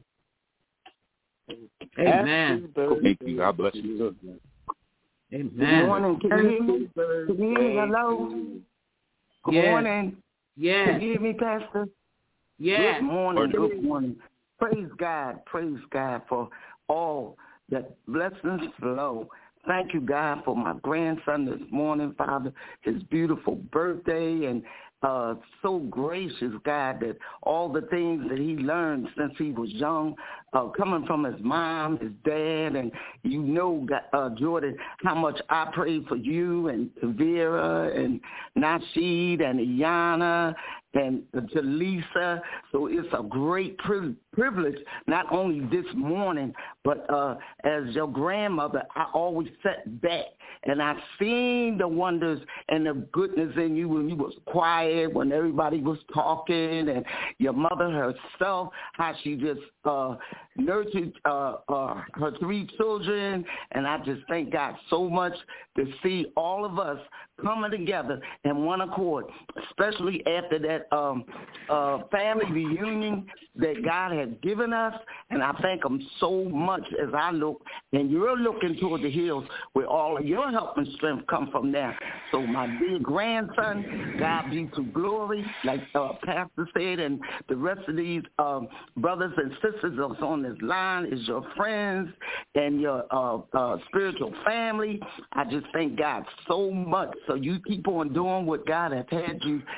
Amen. Thank you. God bless you, too. Amen. Good morning. Can you hear me? Can you hear me? Hello? Good yes. morning. Yes. Can you hear me, Pastor? Yes. Good morning. Good morning. Praise God. Praise God for all that blessings flow. Thank you, God, for my grandson this morning, Father, his beautiful birthday, and uh, so gracious, God, that all the things that he learned since he was young, uh, coming from his mom, his dad, and you know, uh, Jordan, how much I prayed for you and Tavira and Nasheed and Iyana and to Lisa. So it's a great pri- privilege, not only this morning, but uh, as your grandmother, I always sat back and I seen the wonders and the goodness in you when you was quiet, when everybody was talking, and your mother herself, how she just uh, nurtured uh, uh, her three children. And I just thank God so much to see all of us coming together in one accord, especially after that um, uh, family reunion that God has given us. And I thank him so much as I look, and you're looking toward the hills where all of your help and strength come from there. So my dear grandson, God be to glory, like uh, Pastor said, and the rest of these um, brothers and sisters that's on this line is your friends and your uh, uh, spiritual family. I just thank God so much. So you keep on doing what God has had you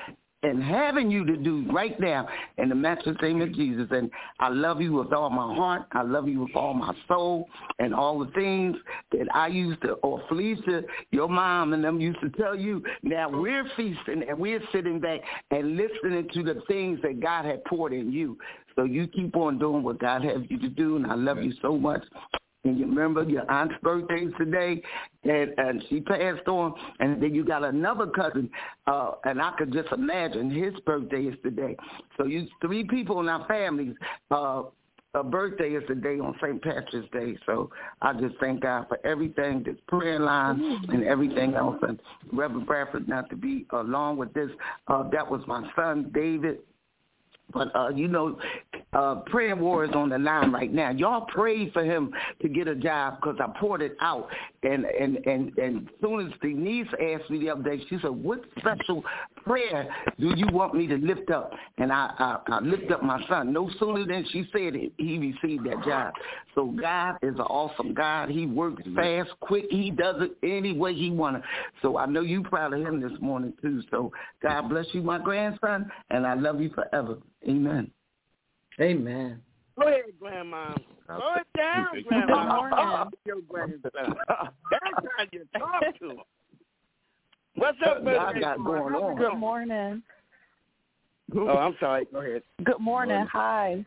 and having you to do right now in the matchless name of Jesus. And I love you with all my heart. I love you with all my soul, and all the things that I used to, or Felicia, your mom and them used to tell you. Now we're feasting and we're sitting back and listening to the things that God had poured in you. So you keep on doing what God has you to do, and I love you so much. And you remember your aunt's birthday is today, and, and she passed on. And then you got another cousin, uh, and I could just imagine his birthday is today. So you three people in our families, uh, a birthday is today on Saint Patrick's Day. So I just thank God for everything, this prayer line and everything else. And Reverend Bradford, not to be along with this, uh, that was my son, David. But, uh, you know, uh, prayer war is on the line right now. Y'all prayed for him to get a job because I poured it out. And, and, and, and as soon as Denise asked me the other day, she said, what special prayer do you want me to lift up? And I, I, I lift up my son. No sooner than she said it, he received that job. So God is an awesome God. He works fast, quick. He does it any way he wants. So I know you proud of him this morning, too. So God bless you, my grandson, and I love you forever. Amen. Amen. Go ahead, Grandma. Slow it down, Grandma. Your grandson. That's how you talk to him. What's up, baby? I got going on. Good morning. Oh, I'm sorry. Go ahead. Good morning. Hi.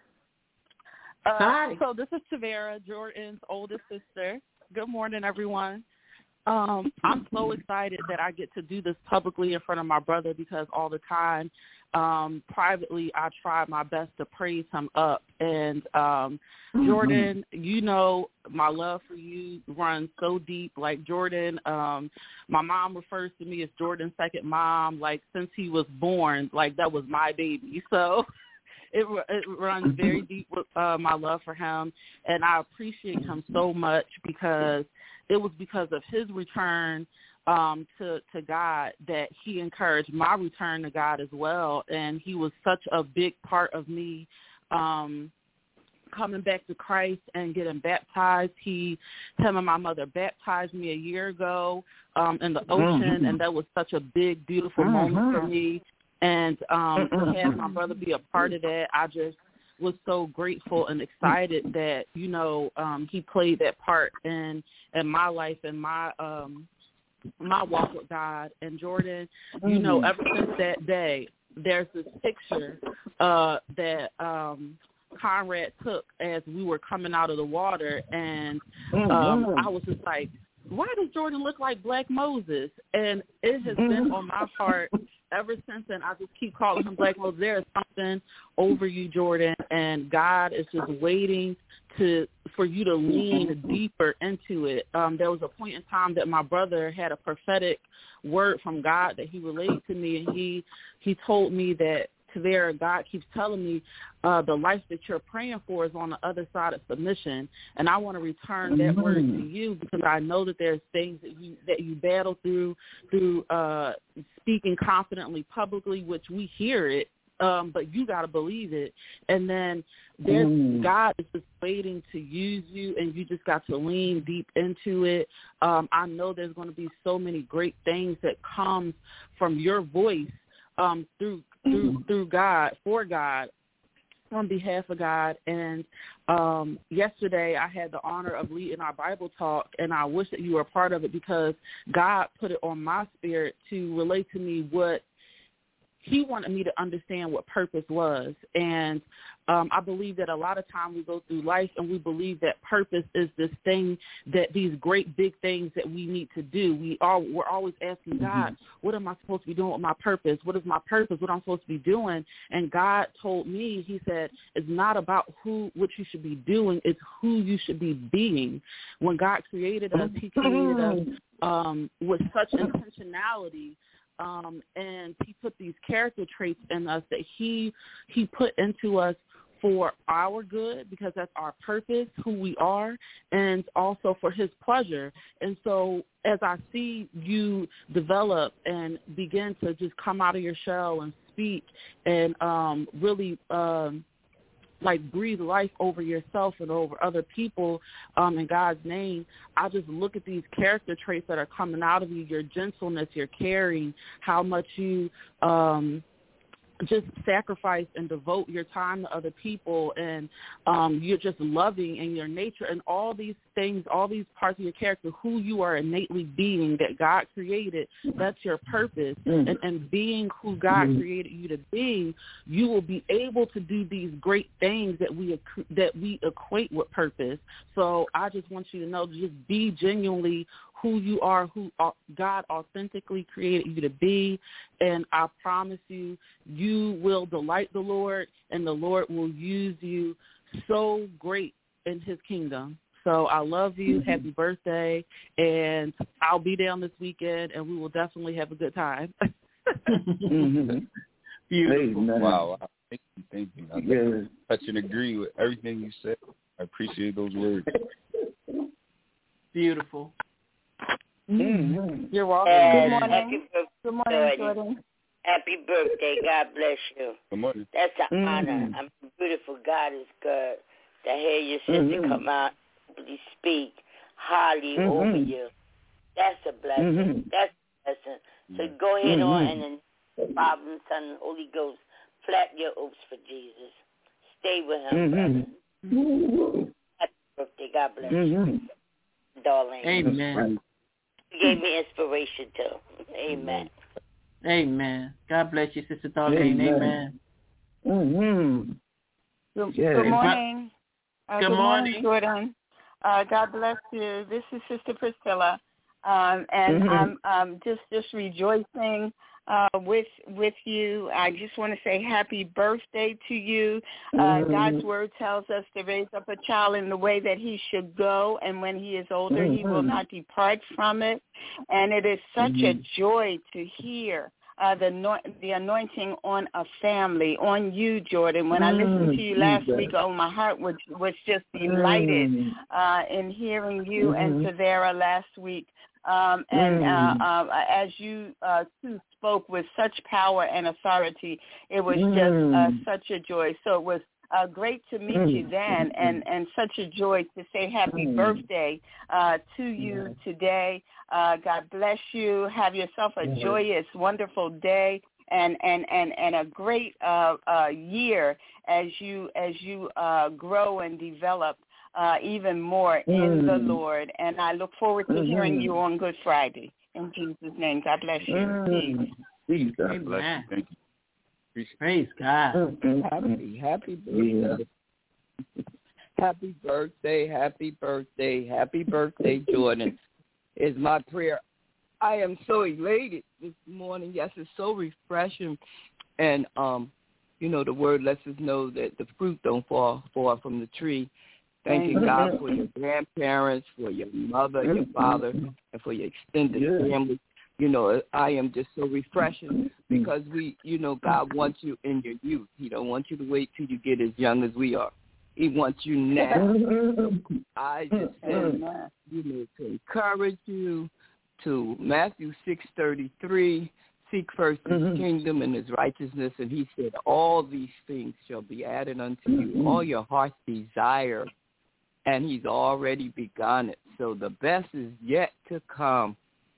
Uh, Hi. So this is Tavera, Jordan's oldest sister. Good morning, everyone. Um, I'm so excited that I get to do this publicly in front of my brother, because all the time, um, privately, I try my best to praise him up. And um, mm-hmm. Jordan, you know, my love for you runs so deep. Like Jordan, um, my mom refers to me as Jordan's second mom. Like since he was born, like that was my baby. So it it runs very deep with uh, my love for him, and I appreciate him so much, because it was because of his return um, to, to God that he encouraged my return to God as well. And he was such a big part of me um, coming back to Christ and getting baptized. He, him and my mother baptized me a year ago um, in the ocean, mm-hmm. and that was such a big, beautiful mm-hmm. moment for me. And um, to have my brother be a part of that, I just was so grateful and excited that, you know, um, he played that part in in my life and my um, my walk with God. And Jordan, you know, ever since that day, there's this picture uh, that um, Conrad took as we were coming out of the water, and um, I was just like, why does Jordan look like Black Moses? And it has been on my heart ever since then. I just keep calling him Black Moses. There is something over you, Jordan, and God is just waiting to for you to lean deeper into it. Um, there was a point in time that my brother had a prophetic word from God that he relayed to me, and he he told me that, Tavera, God keeps telling me uh, the life that you're praying for is on the other side of submission, and I want to return that mm-hmm. word to you, because I know that there's things that you that you battle through through uh, speaking confidently publicly, which we hear it, um, but you got to believe it. And then there's mm. God is just waiting to use you, and you just got to lean deep into it. Um, I know there's going to be so many great things that comes from your voice um, through. Through through God, for God, on behalf of God. And um, yesterday I had the honor of leading our Bible talk, and I wish that you were a part of it, because God put it on my spirit to relate to me what he wanted me to understand what purpose was. And um, I believe that a lot of time we go through life and we believe that purpose is this thing, that these great big things that we need to do. We are, we're always asking God, what am I supposed to be doing with my purpose? What is my purpose? What I'm supposed to be doing? And God told me, he said, it's not about who, what you should be doing. It's who you should be being. When God created us, he created us um, with such intentionality. Um, and he put these character traits in us that he he put into us for our good, because that's our purpose, who we are, and also for his pleasure. And so as I see you develop and begin to just come out of your shell and speak and um, really um, like breathe life over yourself and over other people um, in God's name, I just look at these character traits that are coming out of you, your gentleness, your caring, how much you um, just sacrifice and devote your time to other people, and um, you're just loving in your nature, and all these things, all these parts of your character, who you are innately being that God created, that's your purpose. Mm. And, and being who God mm. created you to be, you will be able to do these great things that we that we equate with purpose. So I just want you to know, to just be genuinely who you are, who God authentically created you to be, and I promise you, you will delight the Lord, and the Lord will use you so great in his kingdom. So I love you. Mm-hmm. Happy birthday, and I'll be down this weekend, and we will definitely have a good time. mm-hmm. Beautiful. Hey, wow. wow. Thank you. Thank you. I yes. touch and agree with everything you said. I appreciate those words. Beautiful. Mm-hmm. You're welcome. And good morning. Happy birthday, good morning, Jordan. Happy birthday. God bless you. Good morning. That's an mm-hmm. honor. I'm beautiful. God is good. To hear your sister mm-hmm. come out and speak highly mm-hmm. over you. That's a blessing. Mm-hmm. That's a blessing. So go ahead mm-hmm. on and then Father, Son, and Holy Ghost, flat your oaks for Jesus. Stay with him, mm-hmm. brother. Happy birthday. God bless mm-hmm. you. Darling. Amen. You gave me inspiration too. Amen. Amen. God bless you, Sister Darlene. Amen. Mm-hmm. Good, yeah. good morning. Uh, good, good morning. morning, Jordan. Uh, God bless you. This is Sister Priscilla, um, and mm-hmm. I'm um, just just rejoicing uh, with with you. I just want to say happy birthday to you. Uh, mm-hmm. God's word tells us to raise up a child in the way that he should go, and when he is older, mm-hmm. he will not depart from it. And it is such mm-hmm. a joy to hear uh, the the anointing on a family, on you, Jordan. When mm-hmm. I listened to you last week, oh, my heart was was just delighted mm-hmm. uh, in hearing you mm-hmm. and Tavera last week. Um, and mm. uh, uh, as you uh, too spoke with such power and authority, it was mm. just uh, such a joy. So it was uh, great to meet mm. you then, and, and such a joy to say happy mm. birthday uh, to you yeah. today. Uh, God bless you. Have yourself a yeah. joyous, wonderful day, and and, and, and a great uh, uh, year as you as you uh, grow and develop. Uh, even more mm. in the Lord. And I look forward to mm-hmm. hearing you on Good Friday. In Jesus' name, God bless you. Mm. Peace. God bless you. Thank you. Appreciate Praise God. Mm-hmm. Happy, happy birthday. Yeah. Happy birthday, happy birthday, happy birthday, Jordan, is my prayer. I am so elated this morning. Yes, it's so refreshing. And, um, you know, the word lets us know that the fruit don't fall far from the tree. Thanking God for your grandparents, for your mother, your father, and for your extended yeah. family. You know, I am just so refreshing because we, you know, God wants you in your youth. He don't want you to wait till you get as young as we are. He wants you now. I just said, you know, to encourage you to Matthew six thirty-three, seek first his mm-hmm. kingdom and his righteousness. And he said, all these things shall be added unto you, all your heart's desire. And he's already begun it. So the best is yet to come.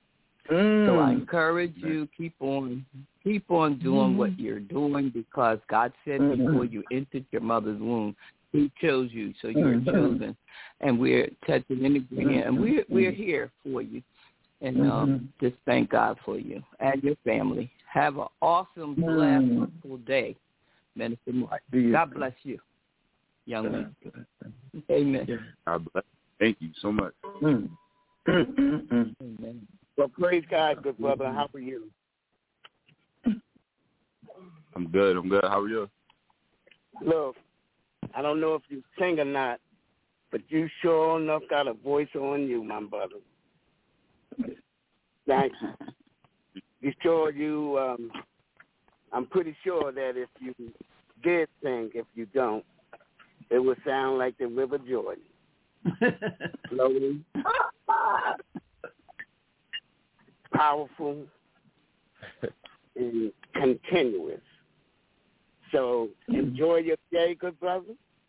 Mm. So I encourage you, keep on keep on doing mm. what you're doing, because God said mm-hmm. before you entered your mother's womb, he chose you. So you're mm-hmm. chosen. And we're touching and agreeing. And we're, we're here for you. And mm-hmm. um, just thank God for you and your family. Have an awesome, blessed, wonderful day, Minister Mark. God bless you. Young man. Amen. God bless. Thank you so much. Mm. Amen. Well, praise God, good brother. How are you? I'm good. I'm good. How are you? Look, I don't know if you sing or not, but you sure enough got a voice on you, my brother. Thank you. You sure you, um, I'm pretty sure that if you did sing, if you don't, it would sound like the River Jordan. Slowly. Powerful. And continuous. So enjoy your day, good brother.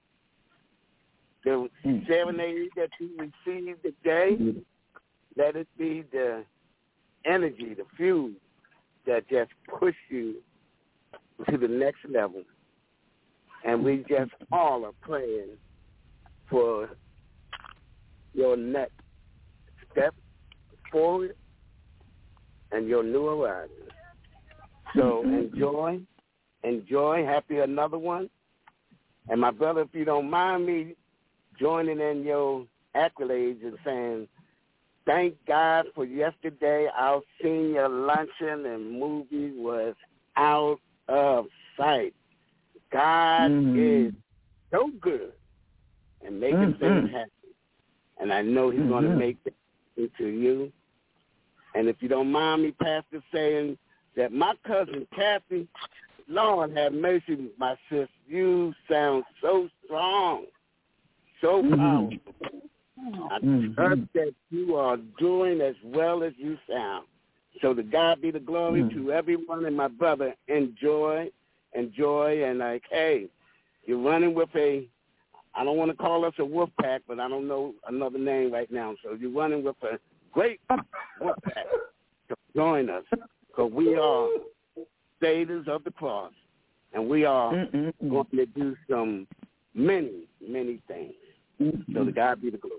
The serenade that you received today, let it be the energy, the fuel that just push you to the next level. And we just all are praying for your next step forward and your new horizon. So enjoy, enjoy, happy another one. And my brother, if you don't mind me joining in your accolades and saying, thank God for yesterday. Our senior luncheon and movie was out of sight. God mm-hmm. is so good and making mm-hmm. things happen. And I know he's mm-hmm. going to make it into you. And if you don't mind me, Pastor, saying that my cousin Kathy, Lord have mercy, my sis, you sound so strong, so powerful. Mm-hmm. I mm-hmm. trust that you are doing as well as you sound. So to God be the glory mm-hmm. to everyone. And my brother, enjoy, enjoy. And like, hey, you're running with a, I don't want to call us a wolf pack, but I don't know another name right now. So you're running with a great wolf pack. So join us, because we are Saviors of the cross, and we are mm-hmm. going to do some many, many things. Mm-hmm. So to God be the glory.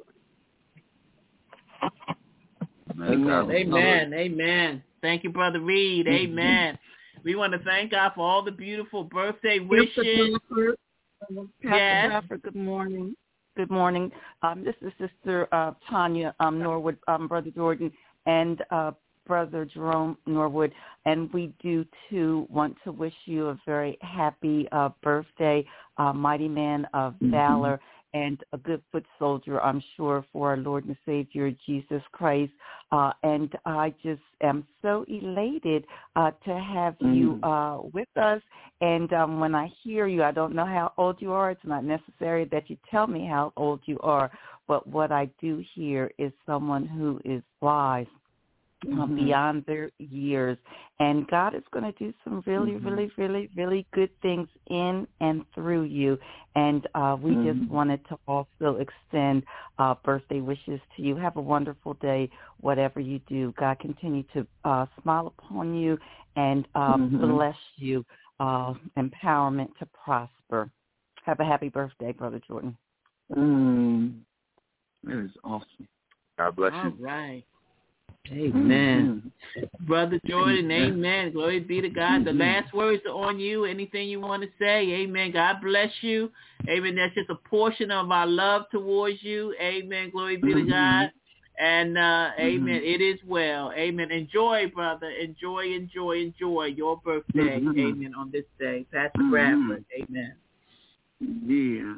Amen. Amen. Amen. Thank you, Brother Reed. Mm-hmm. Amen. We want to thank God for all the beautiful birthday wishes. Yes. Pastor, good morning. Good morning. Um, this is Sister uh, Tanya um, Norwood, um, Brother Jordan, and uh, Brother Jerome Norwood, and we do, too, want to wish you a very happy uh, birthday, uh, mighty man of valor, mm-hmm. and a good foot soldier, I'm sure, for our Lord and Savior, Jesus Christ. Uh, and I just am so elated uh, to have mm-hmm. you uh, with us. And um, when I hear you, I don't know how old you are. It's not necessary that you tell me how old you are, but what I do hear is someone who is wise. Mm-hmm. Uh, beyond their years. And God is going to do some really, mm-hmm. really, really, really good things in and through you. And uh, we mm-hmm. just wanted to also extend uh, birthday wishes to you. Have a wonderful day, whatever you do. God continue to uh, smile upon you and um, mm-hmm. bless you, uh, empowerment to prosper. Have a happy birthday, Brother Jordan. Mm. That is awesome. God bless All you. All right. Amen. Mm-hmm. Brother Jordan, amen. amen. Glory be to God. The last words are on you. Anything you want to say, amen. God bless you. Amen. That's just a portion of our love towards you. Amen. Glory be to God. And, uh, amen. It is well. Amen. Enjoy, brother. Enjoy, enjoy, enjoy your birthday. Mm-hmm. Amen. On this day. Pastor mm-hmm. Bradford. Amen. Yeah.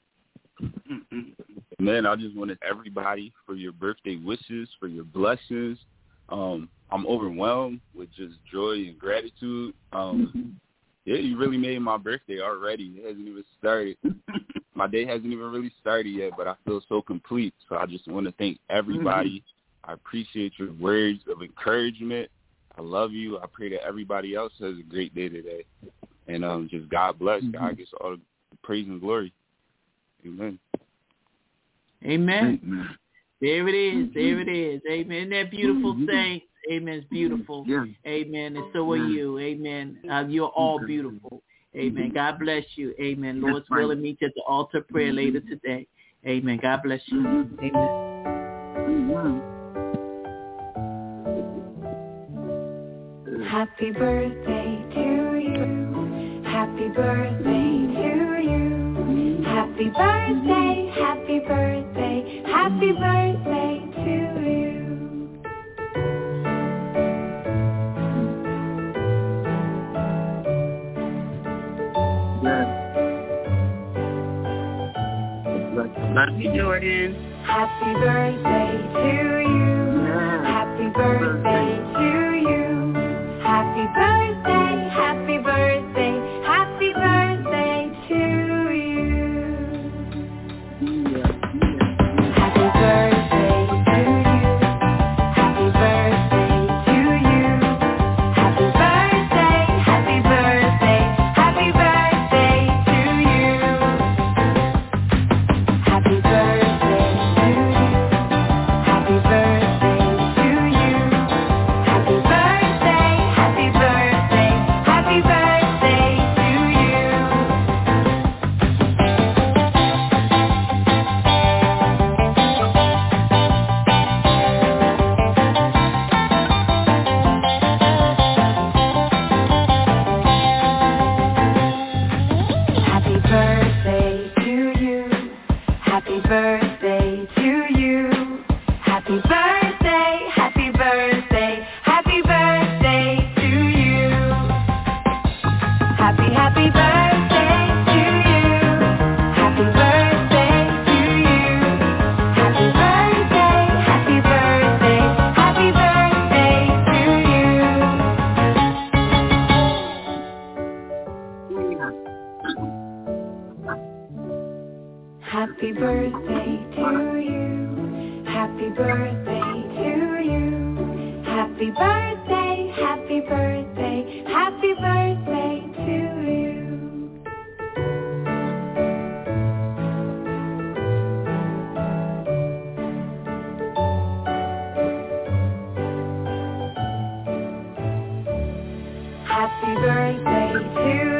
Man, I just wanted everybody for your birthday wishes, for your blessings. Um, I'm overwhelmed with just joy and gratitude. Um, yeah, you really made my birthday already. It hasn't even started. My day hasn't even really started yet, but I feel so complete. So I just want to thank everybody. I appreciate your words of encouragement. I love you. I pray that everybody else has a great day today. And um, just God bless. Mm-hmm. God gets all the praise and glory. Amen. Amen. Amen. There it is. There it is. Amen. Isn't that beautiful, mm-hmm. saints? Amen. It's beautiful. Yeah. Amen. And so are you. Amen. Uh, you're all beautiful. Amen. God bless you. Amen. Lord's right. will and meet you at the altar of prayer later today. Amen. God bless you. Amen. Happy birthday to you. Happy birthday to you. Happy birthday. Happy birthday. Happy birthday to you. Love you, Jordan. Happy birthday to you. Happy birthday to you. Happy birthday, happy birthday, happy birthday to you. Happy birthday to you. Happy birthday to you. Happy birthday, happy birthday, happy birthday to you. Happy birthday to you. Happy birthday to you. Happy birthday to you. Happy birthday to you. Happy birthday, happy birthday, happy birthday to you. Happy birthday to